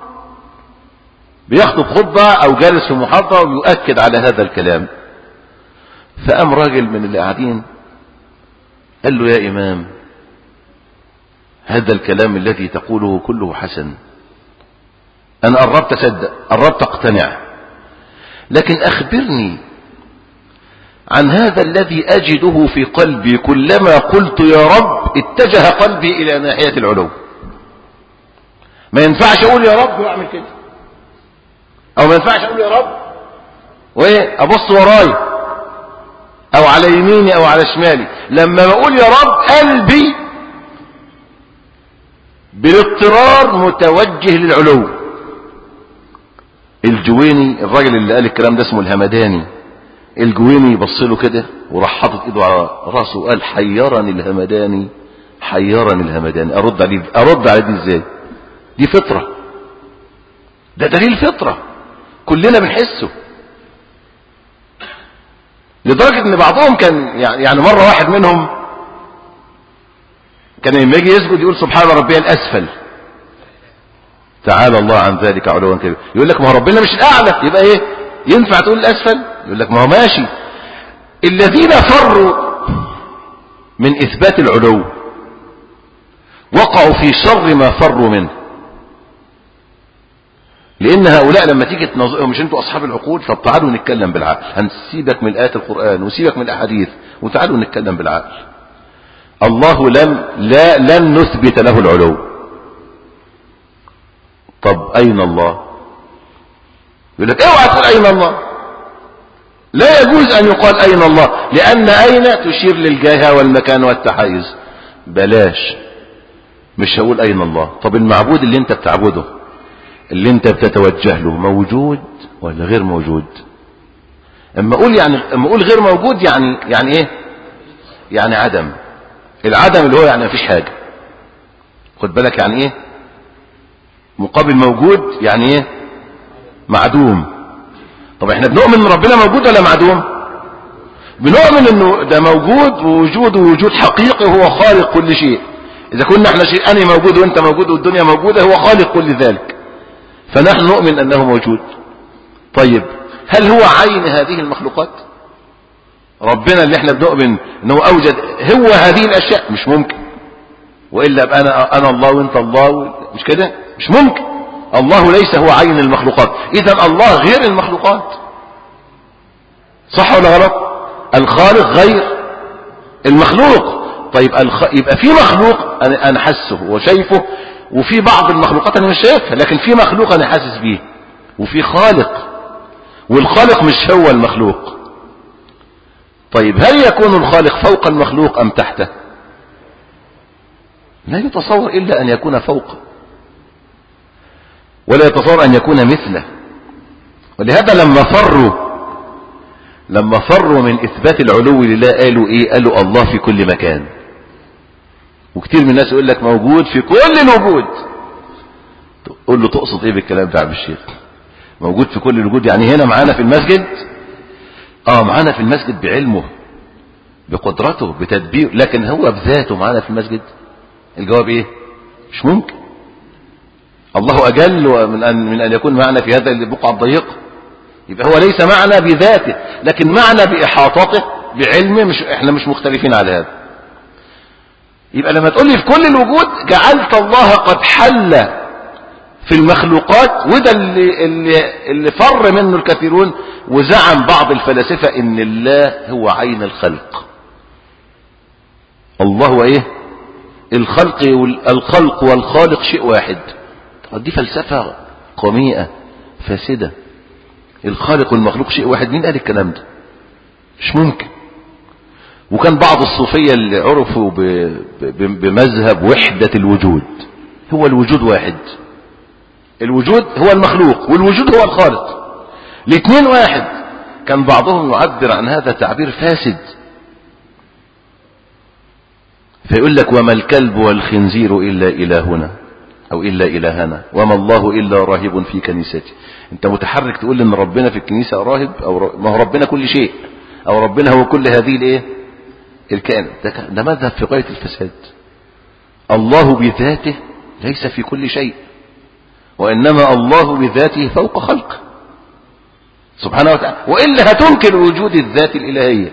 بيخطب خطبة او جالس في محاضرة ويؤكد على هذا الكلام، فقام راجل من اللي قاعدين قال له يا امام هذا الكلام الذي تقوله كله حسن، انا قربت اصدق، قربت اقتنع، لكن اخبرني عن هذا الذي اجده في قلبي كلما قلت يا رب اتجه قلبي الى ناحية العلو. ما ينفعش اقول يا رب واعمل كده، او ما ينفعش اقول يا رب وايه ابص وراي او على يميني او على شمالي. لما بقول يا رب قلبي بالاضطرار متوجه للعلو. الجويني الراجل اللي قال الكلام ده اسمه الهمداني، الجويني بص له كده وراح حاطط ايده على راسه وقال حيرني الهمداني، حيرني الهمداني. ارد عليه ارد عليه دي ازاي؟ دي فطرة، ده دليل فطرة كلنا بنحسه. لدرجة ان بعضهم كان يعني مرة واحد منهم كان لما يجي يسجد يقول سبحان ربي الاسفل، تعالى الله عن ذلك علوا كبيرا. يقول لك ما هو ربنا مش الاعلى، يبقى ايه ينفع تقول الاسفل؟ يقول لك ما هو ماشي. الذين فروا من اثبات العلو وقعوا في شر ما فروا منه، لان هؤلاء لما تيجي تنظرهم مش انتوا اصحاب العقول، طب تعالوا نتكلم بالعقل، هنسيبك من ايات القرآن وسيبك من الاحاديث وتعالوا نتكلم بالعقل. الله لم لا لن نثبت له العلو. طب اين الله؟ يقول لك اوعى تقول اين الله، لا يجوز ان يقال اين الله، لان اين تشير للجهة والمكان والتحيز. بلاش، مش هقول اين الله. طب المعبود اللي انت بتعبده اللي انت بتتوجه له موجود ولا غير موجود؟ اما اقول يعني اما اقول غير موجود يعني يعني ايه؟ يعني عدم. العدم اللي هو يعني مفيش حاجة. خد بالك يعني ايه؟ مقابل موجود يعني ايه؟ معدوم. طب احنا بنؤمن ان ربنا موجود ولا معدوم؟ بنؤمن انه ده موجود، ووجوده وجود حقيقي، هو خالق كل شيء. اذا كنا احنا شيئان موجود وانت موجود والدنيا موجودة، هو خالق كل ذلك، فنحن نؤمن انه موجود. طيب هل هو عين هذه المخلوقات؟ ربنا اللي احنا بنؤمن انه اوجد هو هذه الاشياء؟ مش ممكن. وإلا ابقى انا انا الله وانت الله، مش كده؟ مش ممكن. الله ليس هو عين المخلوقات، اذا الله غير المخلوقات. صح ولا غلط؟ الخالق غير المخلوق. طيب الخ... يبقى في مخلوق انا انا حاسه وشايفه، وفي بعض المخلوقات انا مش شايفها، لكن في مخلوق انا حاسس بيه، وفي خالق، والخالق مش هو المخلوق. طيب هل يكون الخالق فوق المخلوق ام تحته؟ لا يتصور الا ان يكون فوق، ولا يتصور ان يكون مثله. ولهذا لما فروا لما فروا من اثبات العلو لله قالوا ايه؟ قالوا الله في كل مكان. وكتير من الناس يقول لك موجود في كل الوجود. تقول له تقصد ايه بالكلام ده يا عم الشيخ؟ موجود في كل الوجود يعني هنا معانا في المسجد؟ اه معانا في المسجد بعلمه بقدرته بتدبير، لكن هو بذاته معانا في المسجد؟ الجواب ايه؟ مش ممكن. الله اجل من ان من ان يكون معنا في هذا البقعة الضيقة. يبقى هو ليس معنا بذاته، لكن معنا باحاطته بعلمه. مش احنا مش مختلفين على هذا. يبقى لما تقول لي في كل الوجود جعلت الله قد حل في المخلوقات، وده اللي, اللي, اللي فر منه الكثيرون، وزعم بعض الفلاسفة ان الله هو عين الخلق. الله هو ايه؟ الخلق الخلق والخالق شيء واحد. دي فلسفة قميئة فاسدة. الخالق والمخلوق شيء واحد، مين قال الكلام ده؟ مش ممكن. وكان بعض الصوفية اللي عرفوا بمذهب وحدة الوجود، هو الوجود واحد، الوجود هو المخلوق والوجود هو الخالق، الاثنين واحد. كان بعضهم يعبر عن هذا تعبير فاسد، فيقول لك وما الكلب والخنزير إلا إلهنا أو إلا إلهنا وما الله إلا راهب في كنيسته. أنت متحرك تقول إن ربنا في الكنيسة راهب، أو ما هو ربنا كل شيء، أو ربنا هو كل هذه الإيه الكائن. ده مذهب في غاية الفساد. الله بذاته ليس في كل شيء، وإنما الله بذاته فوق خلقه سبحانه وتعالى، وإلا هتنكر وجود الذات الإلهية.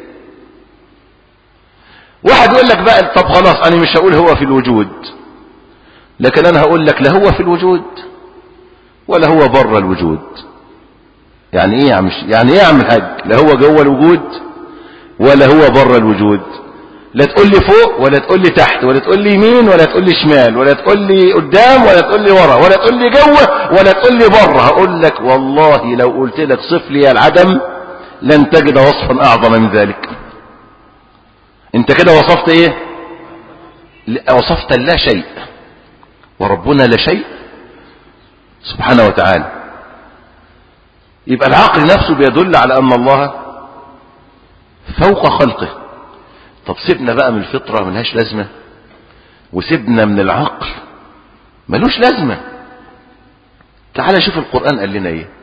واحد يقول لك بقى طب خلاص أنا مش هقول هو في الوجود، لكن أنا هقول لك لا هو في الوجود ولا هو بره الوجود. يعني إيه يا عم؟ يعني إيه يا عم الحاج؟ لا هو جوه الوجود ولا هو بره الوجود. لا تقول لي فوق ولا تقول لي تحت ولا تقول لي يمين ولا تقول لي شمال ولا تقول لي قدام ولا تقول لي ورا ولا تقول لي جوه ولا تقول لي بره. هقول لك والله لو قلت لك صف لي العدم لن تجد وصفا اعظم من ذلك. انت كده وصفت ايه؟ وصفت لا شيء، وربنا لا شيء سبحانه وتعالى. يبقى العقل نفسه بيدل على ان الله فوق خلقه. طب سيبنا بقى من الفطرة ملهاش لازمة، وسيبنا من العقل ملوش لازمة. تعال شوف القرآن قال لنا ايه.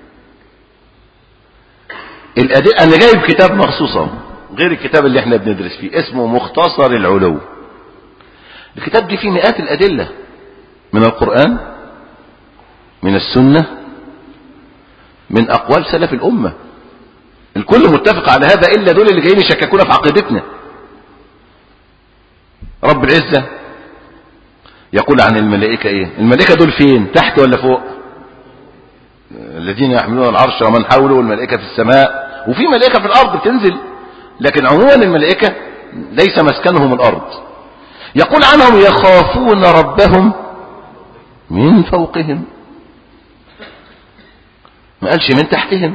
الأدلة، انا جايب كتاب مخصوصا غير الكتاب اللي احنا بندرس فيه، اسمه مختصر العلو. الكتاب دي فيه مئات الأدلة من القرآن، من السنة، من أقوال سلف الأمة. الكل متفق على هذا إلا دول اللي جايين يشككونا في عقيدتنا. رب العزة يقول عن الملائكة ايه؟ الملائكة دول فين؟ تحت ولا فوق؟ الذين يحملون العرش ومن حوله، والملائكة في السماء، وفي ملائكة في الأرض بتنزل، لكن عموما الملائكة ليس مسكنهم الأرض. يقول عنهم يخافون ربهم من فوقهم، ما قالش من تحتهم.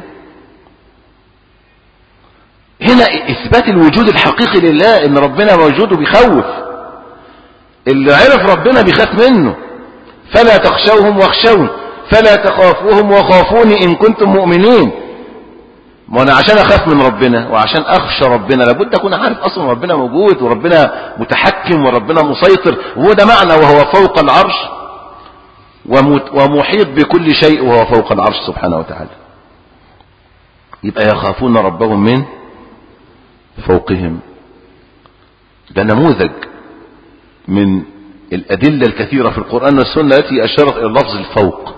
هنا إثبات الوجود الحقيقي لله، إن ربنا موجود وبيخوف. اللي عرف ربنا بيخاف منه. فلا تخشوهم واخشون فلا تخافوهم وخافوني إن كنتم مؤمنين. ما أنا عشان أخاف من ربنا وعشان أخشى ربنا لابد أكون عارف أصلا ربنا موجود وربنا متحكم وربنا مسيطر، وهو ده معنى وهو فوق العرش ومحيط بكل شيء وهو فوق العرش سبحانه وتعالى. يبقى يخافون ربهم من فوقهم. ده نموذج من الأدلة الكثيرة في القرآن والسنة التي أشارت إلى لفظ الفوق.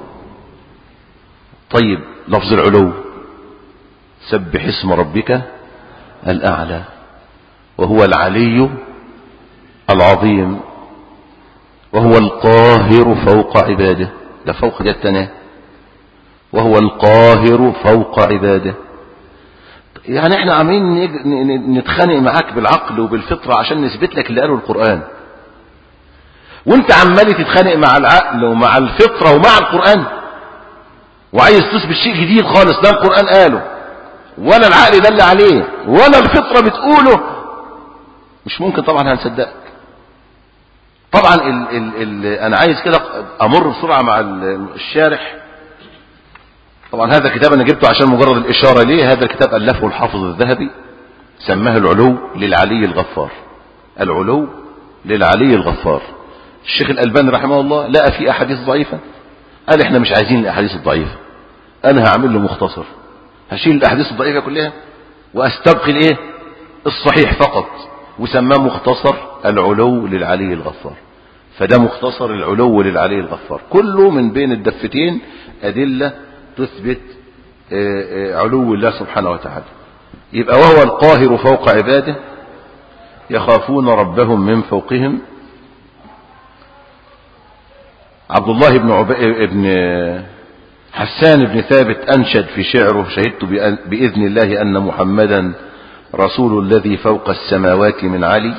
طيب لفظ العلو، سبح اسم ربك الأعلى، وهو العلي العظيم، وهو القاهر فوق عباده. ده فوق جتنا، وهو القاهر فوق عباده. يعني احنا عاملين نتخانق معاك بالعقل وبالفطرة عشان نثبت لك اللي قاله القرآن، وانت عمالي تتخانق مع العقل ومع الفطرة ومع القرآن، وعايز تثبت شيء جديد خالص لا القرآن قاله ولا العقل دل عليه ولا الفطرة بتقوله. مش ممكن طبعا هنصدقك. طبعا ال ال ال انا عايز كده امر بسرعة مع الشارح. طبعا هذا كتاب انا جبته عشان مجرد الاشارة ليه. هذا الكتاب الفه الحافظ الذهبي، سماه العلو للعلي الغفار. العلو للعلي الغفار. الشيخ الألباني رحمه الله لقى في احاديث ضعيفة، قال احنا مش عايزين الاحاديث الضعيفة، انا هعمل له مختصر، هشيل الاحاديث الضعيفة كلها وأستبقي الإيه الصحيح فقط، وسماه مختصر العلو للعلي الغفار. فده مختصر العلو للعلي الغفار، كله من بين الدفتين أدلة تثبت علو الله سبحانه وتعالى. يبقى وهو القاهر فوق عباده يخافون ربهم من فوقهم. عبد الله بن عب... ابن حسان بن ثابت أنشد في شعره: شهدت بإذن الله أن محمدا رسول الذي فوق السماوات من علي.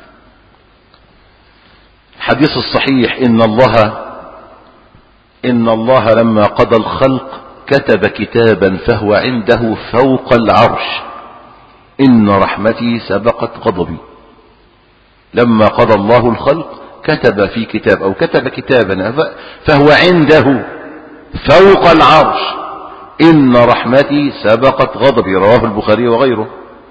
حديث الصحيح: إن الله إن الله لما قضى الخلق كتب كتابا فهو عنده فوق العرش، إن رحمتي سبقت غضبي. لما قضى الله الخلق كتب في كتاب أو كتب كتابا فهو عنده فوق العرش، إن رحمتي سبقت غضبي. رواه البخاري وغيره.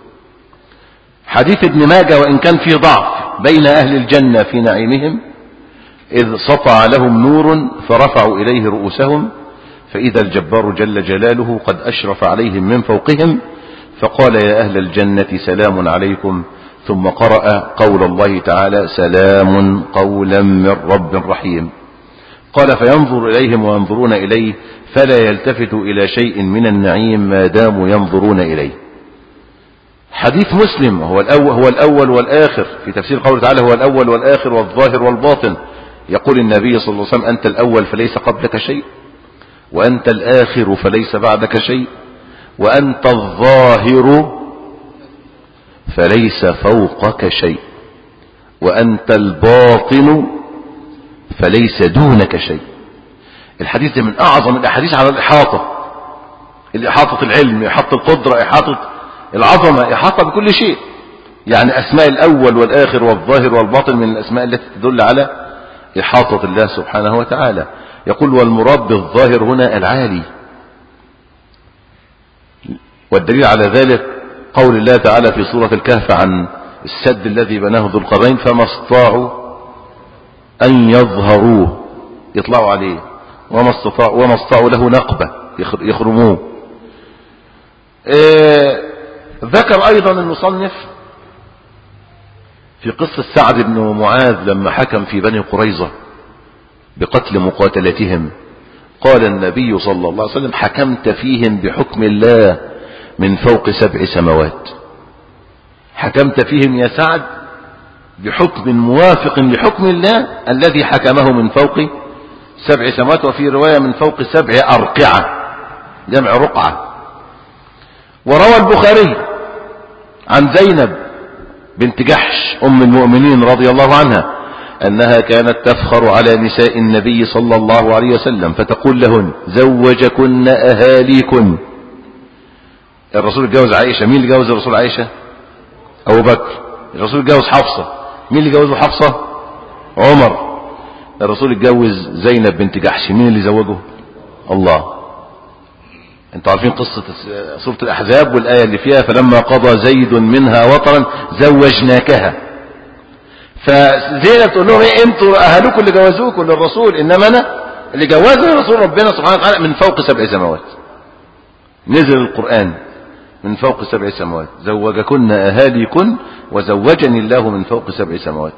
حديث ابن ماجه: وإن كان في ضعف بين أهل الجنة في نعيمهم إذ سطع لهم نور فرفعوا إليه رؤوسهم فإذا الجبار جل جلاله قد أشرف عليهم من فوقهم فقال: يا أهل الجنة سلام عليكم. ثم قرأ قول الله تعالى: سلام قولا من رب رحيم. قال: فينظر إليهم وينظرون إليه فلا يلتفت إلى شيء من النعيم ما داموا ينظرون إليه. حديث مسلم: هو الأول, هو الأول والآخر، في تفسير قوله تعالى: هو الأول والآخر والظاهر والباطن. يقول النبي صلى الله عليه وسلم: أنت الأول فليس قبلك شيء، وأنت الآخر فليس بعدك شيء، وأنت الظاهر فليس فوقك شيء، وأنت الباطن فليس دونك شيء. الحديث ده من أعظم الأحاديث على الإحاطة، الإحاطة العلم، إحاطة القدرة، إحاطة العظمة، إحاطة بكل شيء. يعني أسماء الأول والآخر والظاهر والباطن من الأسماء التي تدل على إحاطة الله سبحانه وتعالى. يقول: والمراد بالظاهر هنا العالي. والدليل على ذلك قول الله تعالى في سورة الكهف عن السد الذي بناه ذو القرنين: فما استطاعوا أن يظهروه، يطلعوا عليه، وما استطاعوا وما استطاعوا له نقبة، يخرموه. إيه ذكر أيضا المصنف في قصة سعد بن معاذ لما حكم في بني قريظة بقتل مقاتلتهم، قال النبي صلى الله عليه وسلم: حكمت فيهم بحكم الله من فوق سبع سماوات. حكمت فيهم يا سعد بحكم موافق لحكم الله الذي حكمه من فوق سبع سماوات، وفي رواية من فوق سبع أرقعة، جمع رقعة. وروى البخاري عن زينب بنت جحش أم المؤمنين رضي الله عنها أنها كانت تفخر على نساء النبي صلى الله عليه وسلم فتقول لهن: زوجكن أهاليكن. الرسول اتجوز عائشة، مين اللي جوز الرسول عائشة؟ أبو بكر. الرسول اتجوز حفصة، مين اللي جوزه حفصة؟ عمر. الرسول اتجوز زينب بنت جحش، مين اللي زوجه؟ الله. انتوا عارفين قصة سورة الأحزاب والآية اللي فيها: فلما قضى زيد منها وطرا زوجناكها. فزينب تقول لهم: ايه انتوا اهلكم اللي جوزوكم للرسول، انما انا اللي جوزني رسول ربنا سبحانه وتعالى من فوق سبع سماوات. نزل القرآن من فوق سبع سماوات: زوجكن اهاليكن وزوجني الله من فوق سبع سماوات.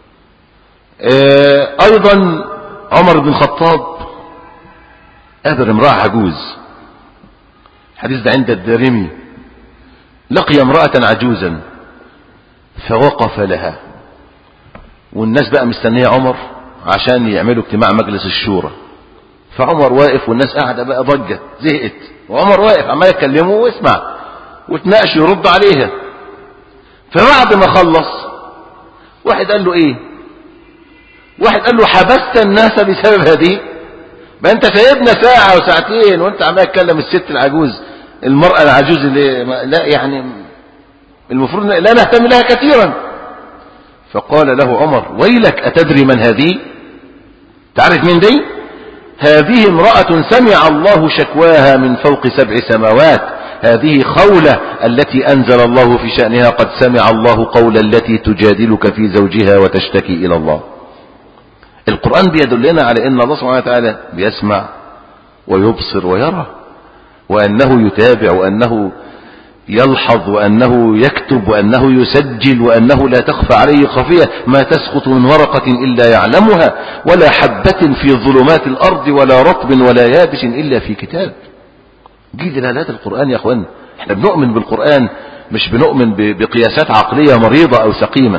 اه ايضا عمر بن الخطاب قابل امرأة عجوز، الحديث ده عند الدارمي، لقي امرأة عجوزا فوقف لها، والناس بقى مستنية عمر عشان يعملوا اجتماع مجلس الشورى. فعمر واقف والناس قاعدة بقى ضجت، زهقت، وعمر واقف عمال يكلمه واسمع وتناقش يرد عليها. فبعد ما خلص واحد قال له: ايه؟ واحد قال له: حبست الناس بسبب هذه؟ ما انت سايبنا ساعة وساعتين وانت عمال تكلم الست العجوز، المرأة العجوز اللي لا يعني المفروض لا نهتم لها كثيرا. فقال له عمر: ويلك، أتدري من هذه؟ تعرف من دي؟ هذه امرأة سمع الله شكواها من فوق سبع سماوات، هذه خولة التي أنزل الله في شأنها: قد سمع الله قول التي تجادلك في زوجها وتشتكي إلى الله. القرآن بيدلنا على أن الله سبحانه وتعالى بيسمع ويبصر ويرى، وأنه يتابع، وأنه يلحظ وأنه يكتب وأنه يسجل وأنه لا تخفى عليه خافية، ما تسقط من ورقة إلا يعلمها ولا حبة في ظلمات الأرض ولا رطب ولا يابس إلا في كتاب. دي دلالات القرآن يا أخوان. احنا بنؤمن بالقرآن، مش بنؤمن بقياسات عقلية مريضة أو سقيمة.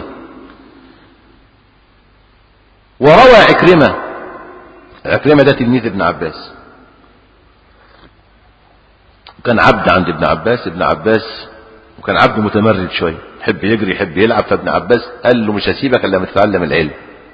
وروى عكرمة، عكرمة ده تلميذ ابن عباس، كان عبد عند ابن عباس. ابن عباس وكان عبد متمرد شوية، يحب يجري يحب يلعب، فابن عباس قال له مش هسيبك الا لما تتعلم العلم.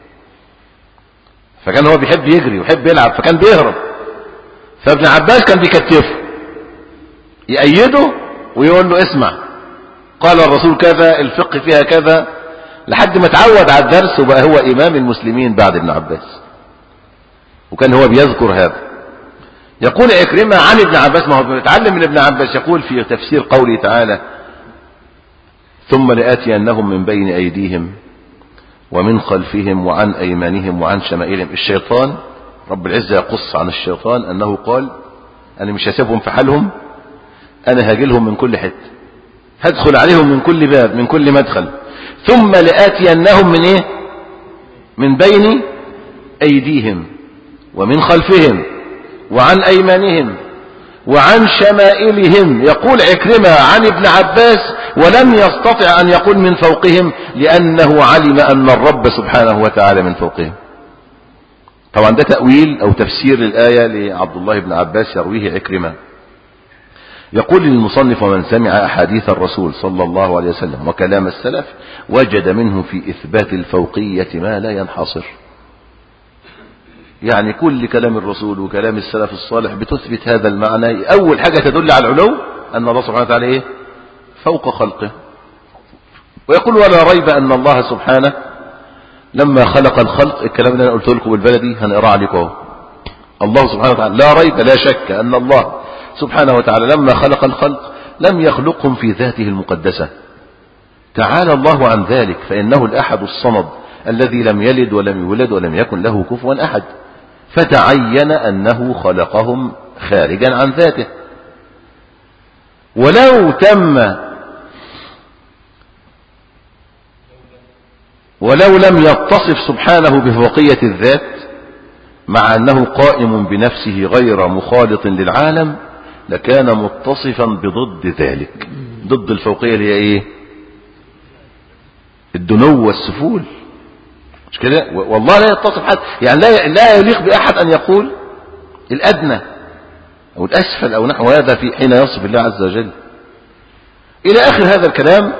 فكان هو بيحب يجري ويحب يلعب فكان بيهرب، فابن عباس كان بيكتفه يأيده ويقول له اسمع قال الرسول كذا، الفقه فيها كذا، لحد ما اتعود على الدرس وبقى هو إمام المسلمين بعد ابن عباس. وكان هو بيذكر هذا. يقول عكرمة عن ابن عباس، ما هو بيتعلم من ابن عباس، يقول في تفسير قوله تعالى ثم لآتينهم من بين أيديهم ومن خلفهم وعن أيمانهم وعن شمائلهم. الشيطان رب العزة يقص عن الشيطان أنه قال أنا مش هسيبهم في حالهم، أنا هاجلهم من كل حتة، هدخل عليهم من كل باب من كل مدخل. ثم لآتينهم من إيه؟ من بين أيديهم ومن خلفهم وعن أيمانهم وعن شمائلهم. يقول عكرمة عن ابن عباس ولم يستطع أن يقول من فوقهم لأنه علم أن الرب سبحانه وتعالى من فوقهم. طبعا ده تأويل أو تفسير للآية لعبد الله بن عباس يرويه عكرمة. يقول المصنف ومن سمع أحاديث الرسول صلى الله عليه وسلم وكلام السلف وجد منه في إثبات الفوقية ما لا ينحصر. يعني كل كلام الرسول وكلام السلف الصالح بتثبت هذا المعنى. أول حاجة تدل على العلو أن الله سبحانه وتعالى إيه؟ فوق خلقه. ويقول ولا ريب أن الله سبحانه لما خلق الخلق، الكلام اللي أنا قلت لكم بالبلدي هنقرأ عليكم. الله سبحانه وتعالى لا ريب لا شك أن الله سبحانه وتعالى لما خلق الخلق لم يخلقهم في ذاته المقدسة، تعالى الله عن ذلك، فإنه الأحد الصمد الذي لم يلد ولم يولد ولم يكن له كفوا أحد، فتعين أنه خلقهم خارجا عن ذاته. ولو تم ولو لم يتصف سبحانه بفوقية الذات مع أنه قائم بنفسه غير مخالط للعالم لكان متصفا بضد ذلك. ضد الفوقية اللي هي ايه؟ الدنو والسفول، مش كده؟ والله لا يتصف حد، يعني لا لا يليق بأحد أن يقول الأدنى أو الأسفل أو نحو هذا في حين يصف الله عز وجل إلى آخر هذا الكلام.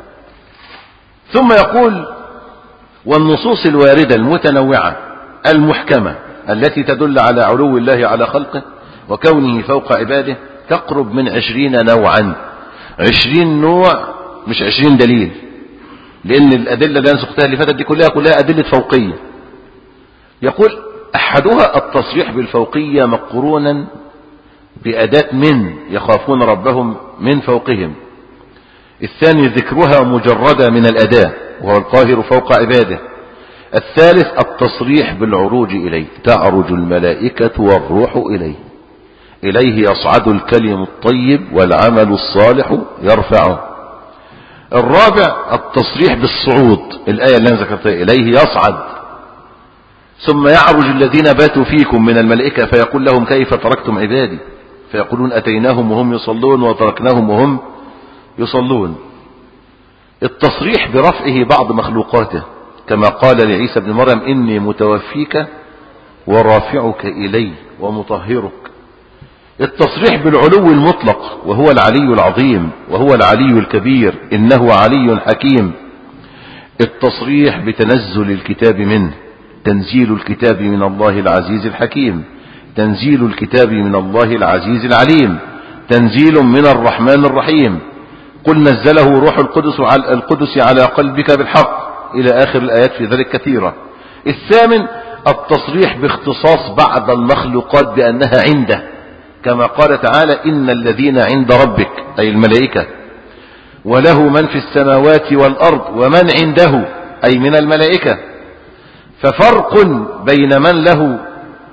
ثم يقول والنصوص الواردة المتنوعة المحكمة التي تدل على علو الله على خلقه وكونه فوق عباده تقرب من عشرين نوعا. عشرين نوع مش عشرين دليل، لأن الأدلة اللي أنا سقتها اللي فاتت دي كلها كلها أدلة فوقية. يقول أحدها التصريح بالفوقية مقرونا بأداة من يخافون ربهم من فوقهم. الثاني ذكرها مجردة من الأداة وهو القاهر فوق عباده. الثالث التصريح بالعروج إليه، تعرج الملائكة والروح إليه، إليه يصعد الكلم الطيب والعمل الصالح يرفعه. الرابع التصريح بالصعود، الآية اللي أنا ذكرتها إليه يصعد. ثم يعرج الذين باتوا فيكم من الملائكة فيقول لهم كيف تركتم عبادي فيقولون أتيناهم وهم يصلون وتركناهم وهم يصلون. التصريح برفعه بعض مخلوقاته كما قال لعيسى بن مريم إني متوفيك ورافعك إلي ومطهرك. التصريح بالعلو المطلق وهو العلي العظيم وهو العلي الكبير إنه علي حكيم. التصريح بتنزل الكتاب منه، تنزيل الكتاب من الله العزيز الحكيم، تنزيل الكتاب من الله العزيز العليم، تنزيل من الرحمن الرحيم، قل نزله روح القدس على القدس على قلبك بالحق إلى آخر الآيات في ذلك كثيرة. الثامن التصريح باختصاص بعض المخلوقات بأنها عنده كما قال تعالى إن الذين عند ربك أي الملائكة وله من في السماوات والأرض ومن عنده أي من الملائكة. ففرق بين من له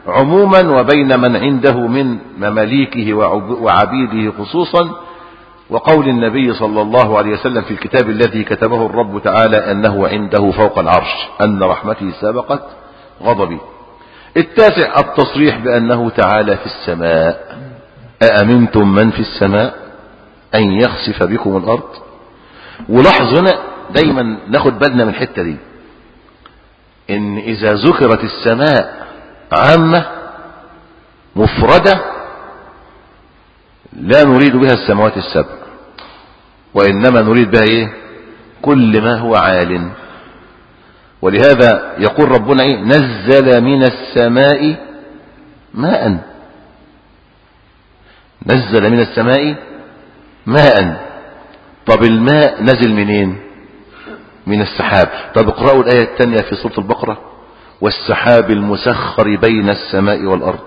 عموما وبين من عنده من مماليكه وعبيده خصوصا. وقول النبي صلى الله عليه وسلم في الكتاب الذي كتبه الرب تعالى أنه عنده فوق العرش أن رحمتي سبقت غضبي. التاسع التصريح بأنه تعالى في السماء. أأمنتم من في السماء أن يخسف بكم الأرض. ولاحظ هنا دايما ناخد بالنا من الحتة دي، إن إذا ذكرت السماء عامة مفردة لا نريد بها السماوات السبع، وإنما نريد بها إيه؟ كل ما هو عال. ولهذا يقول ربنا إيه؟ نزل من السماء ماء. نزل من السماء ماء. طب الماء نزل منين؟ من السحاب. طب اقرأوا الآية الثانية في سورة البقرة: والسحاب المسخر بين السماء والأرض.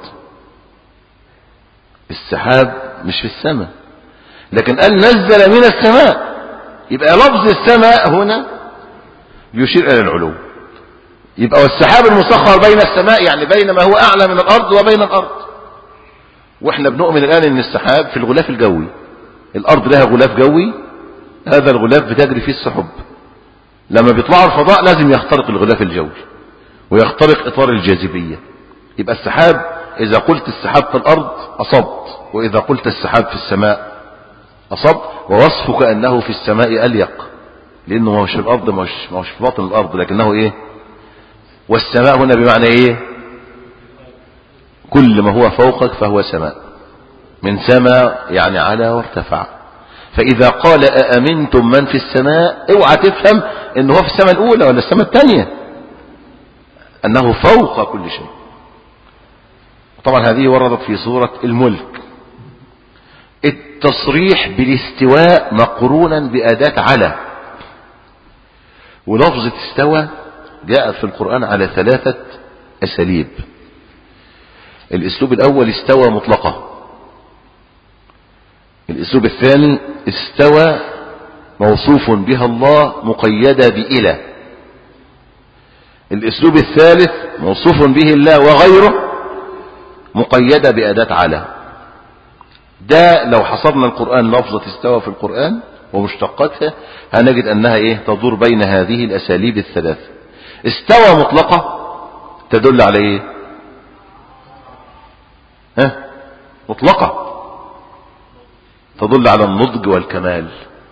السحاب مش في السماء، لكن قال نزل من السماء، يبقى لفظ السماء هنا بيشير إلى العلو. يبقى والسحاب المسخر بين السماء يعني بين ما هو أعلى من الأرض وبين الأرض. واحنا بنؤمن الآن ان السحاب في الغلاف الجوي. الأرض لها غلاف جوي، هذا الغلاف بتجري فيه السحب. لما بيطلعوا الفضاء لازم يخترق الغلاف الجوي ويخترق إطار الجاذبية. يبقى السحاب إذا قلت السحاب في الأرض أصبت، وإذا قلت السحاب في السماء أصبت. ووصفك أنه في السماء أليق، لأنه ما هوش في الأرض، ما هوش في باطن الأرض، لكنه إيه؟ والسماء هنا بمعنى إيه؟ كل ما هو فوقك فهو سماء. من سماء يعني على وارتفع. فإذا قال أأمنتم من في السماء، اوعى تفهم انه هو في السماء الأولى ولا السماء الثانية، أنه فوق كل شيء. طبعا هذه وردت في سورة الملك. التصريح بالاستواء مقرونا بأداة على. ولفظة استوى جاءت في القرآن على ثلاثة أساليب. الأسلوب الأول استوى مطلقة. الأسلوب الثاني استوى موصوف بها الله مقيدة بإلى. الأسلوب الثالث موصوف به الله وغيره مقيدة بأداة على. ده لو حصرنا القرآن لفظة استوى في القرآن ومشتقاتها هنجد أنها إيه؟ تدور بين هذه الأساليب الثلاث. استوى مطلقة تدل على إيه؟ ها؟ مطلقة تدل على النضج والكمال.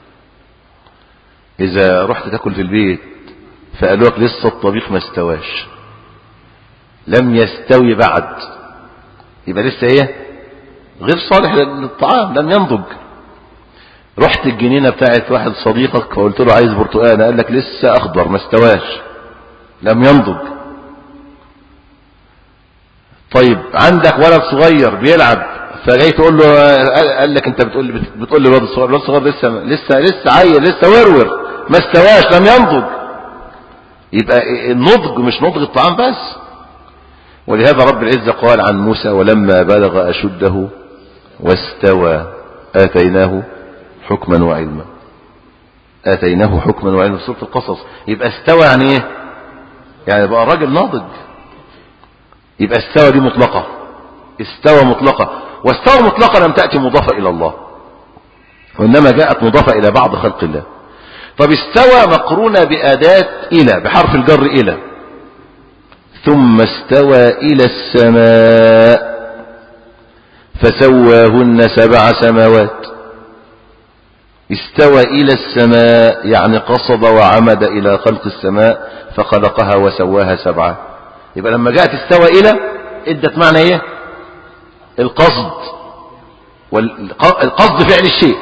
إذا رحت تاكل في البيت فقالوا لك لسه الطبيخ ما استواش، لم يستوي بعد، يبقى لسه ايه؟ غير صالح للطعام، لم ينضج. رحت الجنينة بتاعت واحد صديقك فقلت له عايز برتقال، قال لك لسه أخضر ما استواش، لم ينضج. طيب عندك ولد صغير بيلعب فجاي تقول له، قال لك انت بتقول بتقول للولد الصغير، الولد الصغير لسه لسه لسه عيل، لسه ورور ما استواش، لم ينضج. يبقى النضج مش نضج الطعام بس. ولهذا رب العزة قال عن موسى: ولما بلغ أشده واستوى آتيناه حكما وعلما. آتيناه حكما وعلما في سورة القصص. يبقى استوى يعني ايه؟ يعني بقى راجل ناضج. يبقى استوى دي مطلقة. استوى مطلقة. واستوى مطلقة لم تأتي مضافة إلى الله، وإنما جاءت مضافة إلى بعض خلق الله. طب استوى مقرونة بأداة إلى بحرف الجر إلى. ثم استوى إلى السماء فسواهن سبع سماوات. استوى إلى السماء يعني قصد وعمد إلى خلق السماء فخلقها وسواها سبعة. يبقى لما جاءت استوى إلى ادت معنى ايه؟ القصد، والقصد فعل الشيء.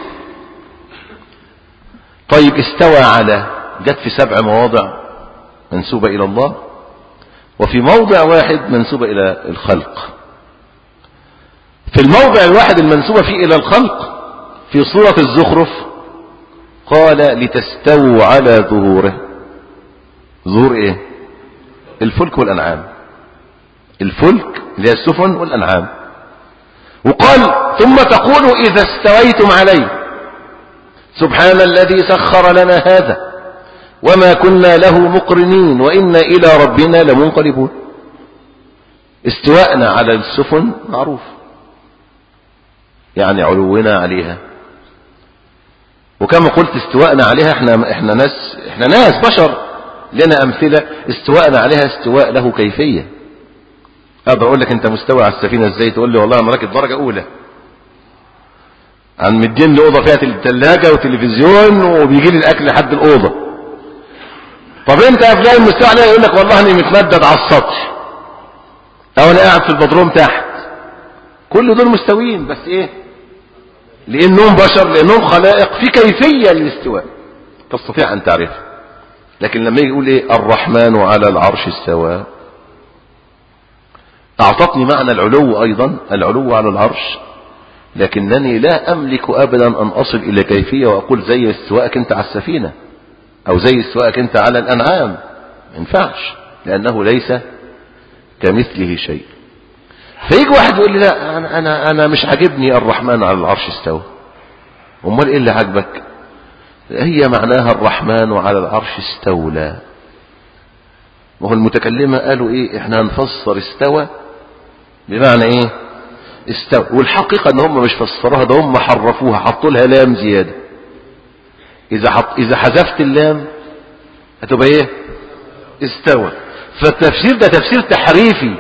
طيب استوى على جت في سبع مواضع منسوبة إلى الله، وفي موضع واحد منسوبة إلى الخلق. في الموضع الواحد المنسوبة فيه إلى الخلق في سورة الزخرف قال: لتستووا على ظهوره. ظهور ايه؟ الفلك والأنعام. الفلك اللي هي السفن والأنعام. وقال: ثم تقولوا إذا استويتم عليه سبحان الذي سخر لنا هذا وما كنا له مقرنين وإنا إلى ربنا لمنقلبون. استواءنا على السفن معروف، يعني علونا عليها. وكما قلت استواءنا عليها احنا احنا ناس احنا ناس بشر لنا امثله استواءنا عليها استواء له كيفيه. اقدر اقول لك انت مستوى على السفينه ازاي، تقول لي والله انا راكب درجه اولى، عن مدين لي اوضه فيها ثلاجه وتلفزيون وبيجي لي الاكل لحد الاوضه. طب انت يا فلان مستوى عليها، يقول لك والله اني متمدد على السطح او انا قاعد في البدروم تحت. كل دول مستويين، بس ايه؟ لانهم بشر، لانهم خلائق في كيفيه للاستواء تستطيع ان تعرفها. لكن لما يجي يقول ايه الرحمن على العرش استوى، اعطتني معنى العلو ايضا، العلو على العرش، لكنني لا املك ابدا ان اصل الى كيفيه واقول زي استواءك انت على السفينه او زي استواءك انت على الانعام. ما ينفعش، لانه ليس كمثله شيء. فيجي واحد يقول لي لا انا انا انا مش عاجبني الرحمن على العرش استوى. امال ايه اللي عاجبك؟ هي معناها الرحمن على العرش استولى. وهو المتكلمه قالوا ايه؟ احنا هنفسر استوى بمعنى ايه؟ استوى. والحقيقه ان هم مش فسروها، ده هم حرفوها، حطوا لها لام زياده. اذا حط اذا حذفت اللام هتبقى ايه؟ استوى. فالتفسير ده تفسير تحريفي،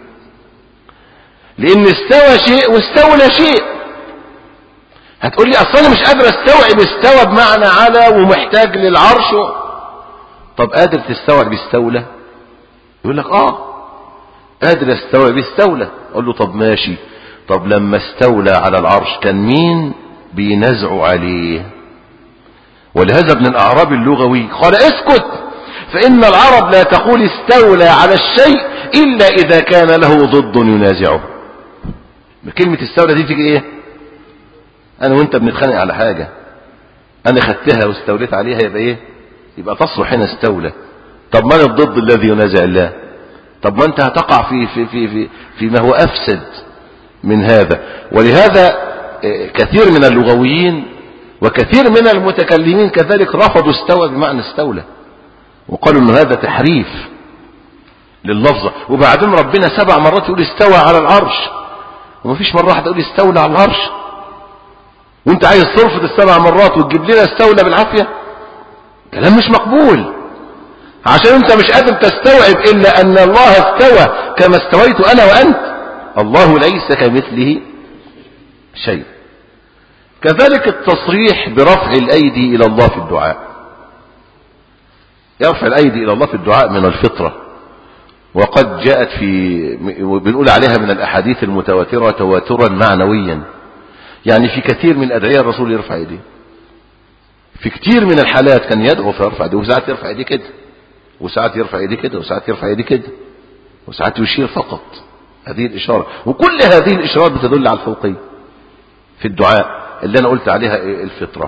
لان استوى شيء واستولى شيء. هتقول لي اصلا مش قادر استوعب استوى بمعنى على ومحتاج للعرش. طب قادر تستوعب استولى؟ يقول لك اه قادر استوعب استولى. اقول له طب ماشي، طب لما استولى على العرش كان مين بينزعوا عليه؟ ولهذا ابن الاعرابي اللغوي قال اسكت، فان العرب لا تقول استولى على الشيء الا اذا كان له ضد ينازعه. كلمة استولى دي تيجي ايه؟ انا وانت بنتخانق على حاجة، انا خدتها واستوليت عليها، يبقى ايه؟ يبقى تصلح هنا استولى. طب من الضد الذي ينازع الله؟ طب ما انت هتقع في في في في فيما هو افسد من هذا. ولهذا كثير من اللغويين وكثير من المتكلمين كذلك رفضوا استوى بمعنى استولى، وقالوا ان هذا تحريف لللفظة. وبعدين ربنا سبع مرات يقول استوى على العرش، وما فيش مرة واحدة يقول استولى على العرش. وانت عايز ترفض السبع مرات وتجيب لنا استولى بالعافية؟ كلام مش مقبول، عشان انت مش قادر تستوعب الا ان الله استوى كما استويت انا وانت. الله ليس كمثله شيء. كذلك التصريح برفع الايدي الى الله في الدعاء. يرفع الايدي الى الله في الدعاء من الفطرة، وقد جاءت في بنقول عليها من الاحاديث المتواترة تواترا معنويا. يعني في كثير من ادعية الرسول يرفع ايديه، في كثير من الحالات كان يدعو فيرفع ايديه، وساعات يرفع ايديه كده، وساعات يرفع ايديه كده، وساعات يرفع ايديه كده، وساعات يشير فقط. هذه الاشارة، وكل هذه الاشارات بتدل على الفوقية في الدعاء اللي انا قلت عليها الفطرة.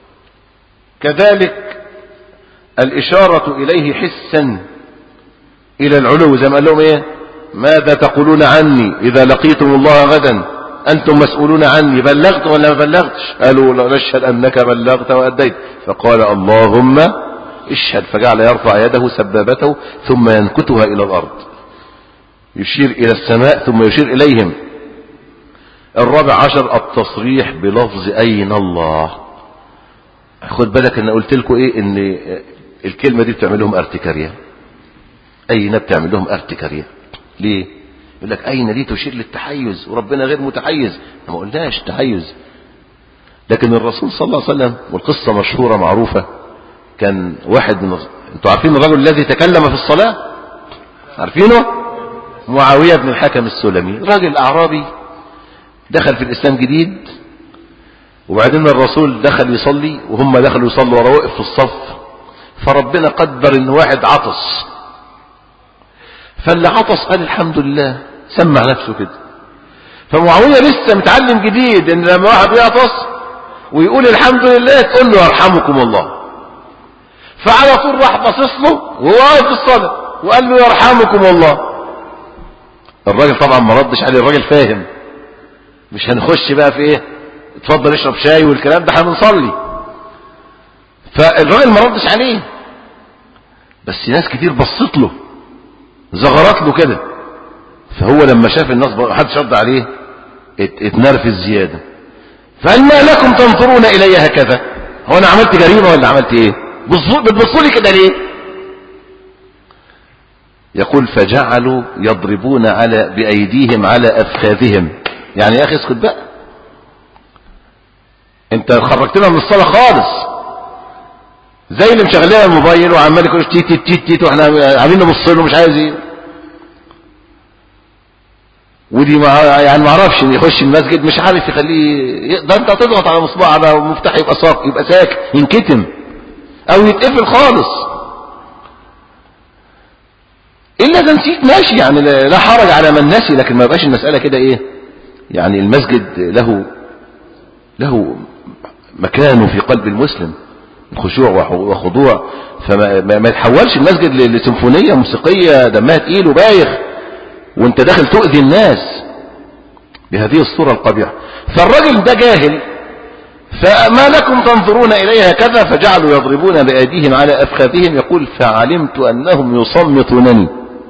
كذلك الاشارة اليه حسا الى العلو، زي ما قال لهم ايه؟ ماذا تقولون عني اذا لقيتم الله غدا انتم مسؤولون عني، بلغت ولا ما بلغتش؟ قالوا نشهد انك بلغت واديت. فقال اللهم اشهد، فجعل يرفع يده سبابته ثم ينكتها الى الارض، يشير الى السماء ثم يشير اليهم. الرابع عشر التصريح بلفظ اين الله. خد بالك ان قلت لكم ايه؟ ان الكلمة دي بتعمل لهم ارتكارية. اين بتعمل لهم ارتكارية ليه؟ يقول لك اين دي تشير للتحيز، وربنا غير متحيز. ما قلناش تحيز، لكن الرسول صلى الله عليه وسلم، والقصة مشهورة معروفة، كان واحد من انتوا عارفين الرجل الذي تكلم في الصلاة؟ عارفينه؟ معاوية بن الحكم السلمي، راجل اعرابي دخل في الاسلام جديد، وبعدين الرسول دخل يصلي وهم دخلوا يصلوا وراه، وقف في الصف، فربنا قدر ان واحد عطس، فاللي عطس قال الحمد لله، سمع نفسه كده. فمعاوية لسه متعلم جديد ان لما واحد يعطس ويقول الحمد لله تقول له يرحمكم الله. فعلى طول راح باصص له وهو واقف في الصلاه وقال له يرحمكم الله. الراجل طبعا ما ردش عليه، الراجل فاهم، مش هنخش بقى في ايه اتفضل اشرب شاي والكلام ده، هنصلي. فالراجل ما ردش عليه، بس ناس كتير بصت له زغرت له كده، فهو لما شاف الناس ما حدش رد عليه اتنرفز زياده، فقال ما لكم تنظرون الي هكذا؟ هو انا عملت جريمة ولا عملت ايه؟ بتبصوا لي كده ليه؟ يقول فجعلوا يضربون على بأيديهم على أفخاذهم. يعني يا أخي اسكت بقى، انت خرجتنا من الصلاة خالص، زي اللي مشغلين الموبايل وعمال يقول تيت تيت تيت تيت واحنا عاملين نبص له مش عايز ايه. ودي مع يعني ما اعرفش يخش المسجد مش عارف يخليه، ده انت تضغط على مصباح على مفتاح يبقى ساق يبقى ساك ينكتم او يتقفل خالص. الا اذا نسيت ماشي، يعني لا حرج على من نسي، لكن ما يبقاش المسألة كده ايه. يعني المسجد له له مكانه في قلب المسلم، الخشوع وخضوع، فما ما يتحولش المسجد لسيمفونية موسيقية دمها تقيل وبايخ وانت داخل تؤذي الناس بهذه الصورة القبيحة. فالرجل ده جاهل، فما لكم تنظرون إليها كذا، فجعلوا يضربون بأيديهم على أفخاذهم. يقول فعلمت أنهم يصمتونني،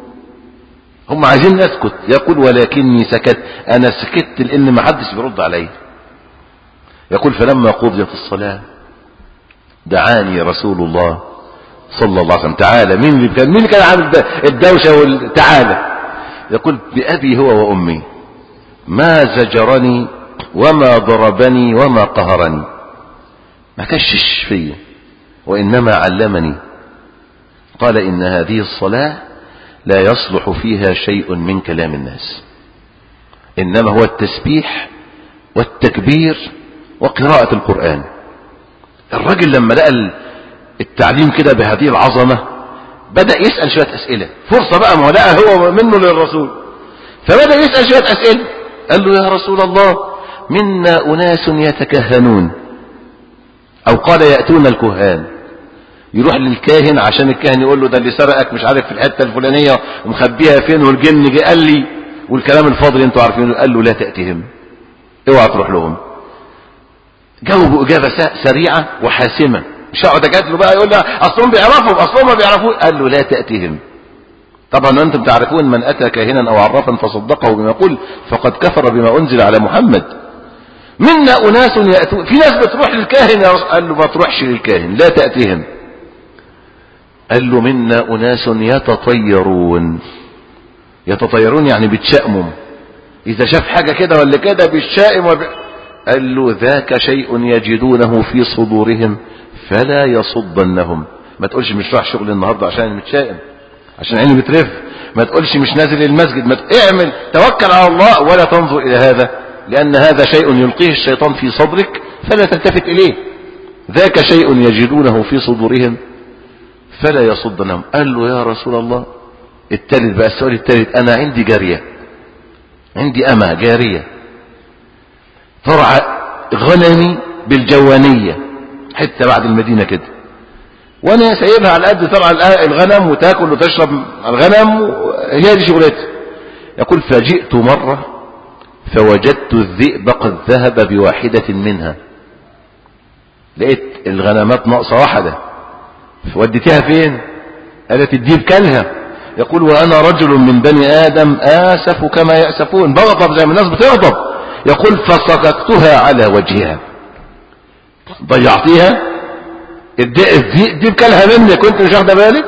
هم عايزين نسكت. يقول ولكني سكت، أنا سكت لأن ما حدش بيرد علي. يقول فلما قضيت الصلاة دعاني رسول الله صلى الله عليه وسلم. تعالى، مين اللي كان مين كان عامل الدوشة والتعالى؟ يقول بأبي هو وأمي ما زجرني وما ضربني وما قهرني، ما كشش فيه، وإنما علمني. قال إن هذه الصلاة لا يصلح فيها شيء من كلام الناس، إنما هو التسبيح والتكبير وقراءة القرآن. الرجل لما لقى التعليم كده بهذه العظمة بدأ يسأل شوية أسئلة، فرصة بقى، ما لقى هو منه للرسول، فبدأ يسأل شوية أسئلة. قال له يا رسول الله منا أناس يتكهنون، أو قال يأتون الكهان، يروح للكاهن عشان الكاهن يقول له ده اللي سرقك مش عارف في الحتة الفلانية ومخبيها فين، والجن جه قال لي، والكلام الفاضل انتوا عارفينه. قال له لا تأتيهم، اوعى تروح لهم. جاوبوا إجابة سريعة وحاسمة، مش هقعد اجادله بقى يقول له اصلهم بيعرفوا اصلهم ما بيعرفوا. قال له لا تأتيهم. طبعا انتم تعرفون من اتى كاهنا او عرافا فصدقه بما يقول فقد كفر بما انزل على محمد. منا اناس ياتون، في ناس بتروح للكاهن. قال له ما تروحش للكاهن، لا تأتيهم. قال له منا اناس يتطيرون، يتطيرون يعني بتشأمم، اذا شاف حاجة كده ولا كده بيشائم وب... قال له ذاك شيء يجدونه في صدورهم فلا يصدنهم. ما تقولش مش راح شغل النهاردة عشان متشائم، عشان عيني بترف. ما تقولش مش نازل المسجد، ما اعمل توكل على الله ولا تنظر الى هذا، لان هذا شيء يلقيه الشيطان في صدرك فلا تلتفت اليه. ذاك شيء يجدونه في صدورهم فلا يصدنهم. قال له يا رسول الله التالت بقى، السؤال التالت، انا عندي جارية، عندي امة جارية ترعى غنمي بالجوانية، حتى بعد المدينة كده، وانا سايبها على قد ترعى الغنم وتاكل وتشرب الغنم، هي دي شغلتها. يقول فجئت مرة فوجدت الذئب قد ذهب بواحدة منها، لقيت الغنمات ناقصة واحدة، وديتها فين؟ قالت الديب كلها. يقول وانا رجل من بني ادم اسف كما يأسفون، بغضب زي ما الناس بتغضب. يقول فسقطتها على وجهها، ضيعتيها، الديب كلها منك كنت مش واخده بالك.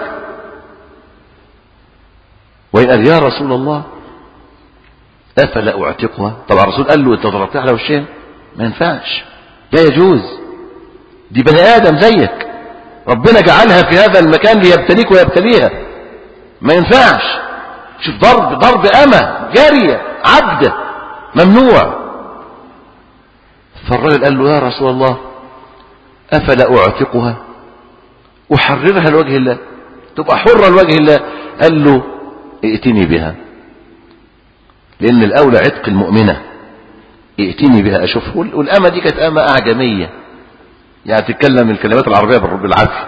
وإن قال يا رسول الله افلا اعتقها؟ طبعا الرسول قال له انت ضربتها على وشها، ما ينفعش، لا يجوز، دي بني ادم زيك، ربنا جعلها في هذا المكان ليبتليك ويبتليها، ما ينفعش. شوف ضرب ضرب امه جاريه عبده ممنوع. فالرجل قال له يا رسول الله افلا اعتقها، احررها لوجه الله، تبقى حرة لوجه الله. قال له ائتني بها، لان الاولى عتق المؤمنة، ائتني بها اشوف. والامة دي كانت امة اعجمية، يعني تتكلم الكلمات العربية بالعافية.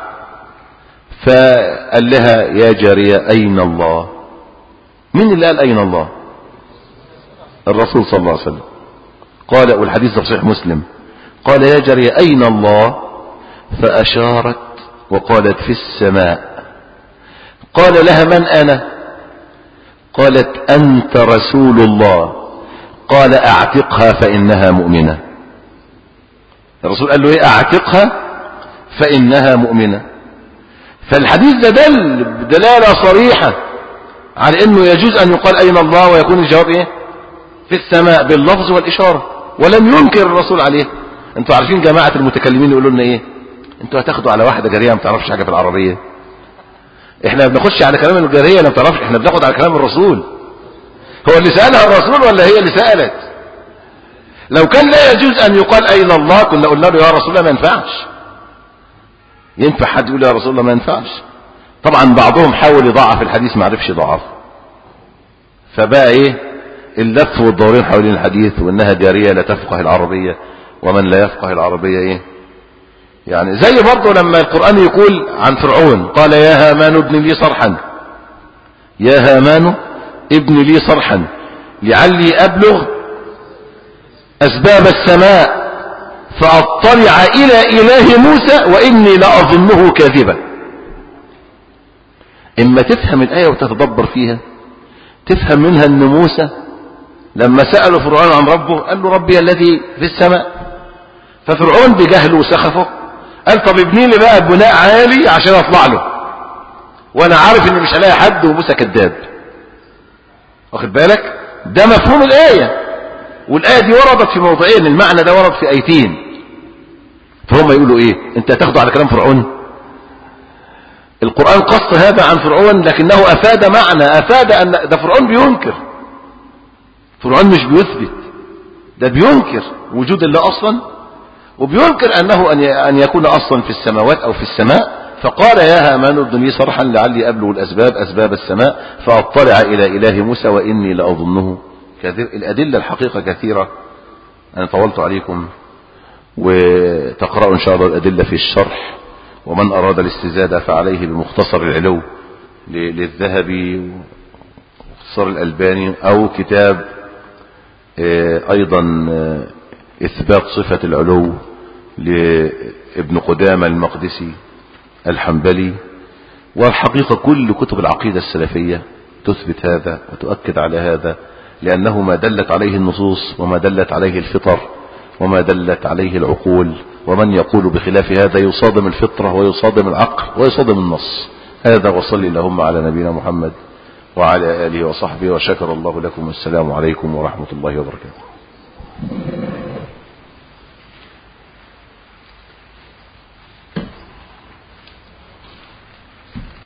فقال لها يا جارية اين الله؟ مين اللي قال اين الله؟ الرسول صلى الله عليه وسلم. قال، والحديث في صحيح مسلم، قال يا جارية اين الله؟ فاشارت وقالت في السماء. قال لها من انا؟ قالت انت رسول الله. قال اعتقها فانها مؤمنة. الرسول قال له ايه؟ اعتقها. فإنها مؤمنة. فالحديث ده دل بدلالة صريحة على انه يجوز ان يقال اين الله ويكون الجواب ايه؟ في السماء باللفظ والاشارة، ولم ينكر الرسول عليه. انتوا عارفين جماعة المتكلمين يقولوا لنا ايه؟ انتوا هتاخدوا على واحدة جارية ما تعرفش حاجة في العربية. احنا بنخش على كلام الجارية ما تعرفش، احنا بناخد على كلام الرسول. هو اللي سألها الرسول ولا هي اللي سألت؟ لو كان لا يجوز ان يقال اين الله كنا قلنا له يا رسول الله ما ينفعش. ينفع حد يقول يا رسول الله؟ ما ينفعش. طبعا بعضهم حاول يضعف الحديث ما عرفش يضعفه، فبقى ايه اللف والدورين حوالين الحديث، وانها جارية لا تفقه العربية، ومن لا يفقه العربية ايه يعني. زي برضه لما القرآن يقول عن فرعون قال يا هامان ابن لي صرحا، يا هامان ابن لي صرحا لعلي أبلغ أسباب السماء فأطلع إلى إله موسى وإني لأظنه كاذبا. إما تفهم الآية وتتدبر فيها تفهم منها أن موسى لما سأله فرعون عن ربه قال له ربي الذي في السماء، ففرعون بجهله وسخفه قال طب ابني لي بقى بناء عالي عشان اطلع له، وانا عارف ان مش هلاقي حد وموسى كذاب. واخد بالك؟ ده مفهوم الآية، والآية دي وردت في موضعين، المعنى ده ورد في آيتين. فهم يقولوا ايه؟ انت هتاخده على كلام فرعون؟ القرآن قص هذا عن فرعون لكنه افاد معنى، افاد ان ده فرعون بينكر، فرعون مش بيثبت، ده بينكر وجود الله اصلا، وبينكر انه ان يكون اصلا في السماوات او في السماء. فقال يا هامان ابن لي صرحا لعلي ابلغ الاسباب اسباب السماء فاطلع الى اله موسى واني لاظنه كاذب. الادله الحقيقه كثيره، انا طولت عليكم، وتقرأوا ان شاء الله الادله في الشرح. ومن اراد الاستزاده فعليه بمختصر العلو للذهبي ومختصر الالباني، او كتاب ايضا اثبات صفة العلو لابن قدامة المقدسي الحنبلي. والحقيقة كل كتب العقيدة السلفية تثبت هذا وتؤكد على هذا، لأنه ما دلت عليه النصوص وما دلت عليه الفطر وما دلت عليه العقول. ومن يقول بخلاف هذا يصادم الفطرة ويصادم العقل ويصادم النص. هذا وصلي اللهم على نبينا محمد وعلى آله وصحبه، وشكر الله لكم. السلام عليكم ورحمة الله وبركاته.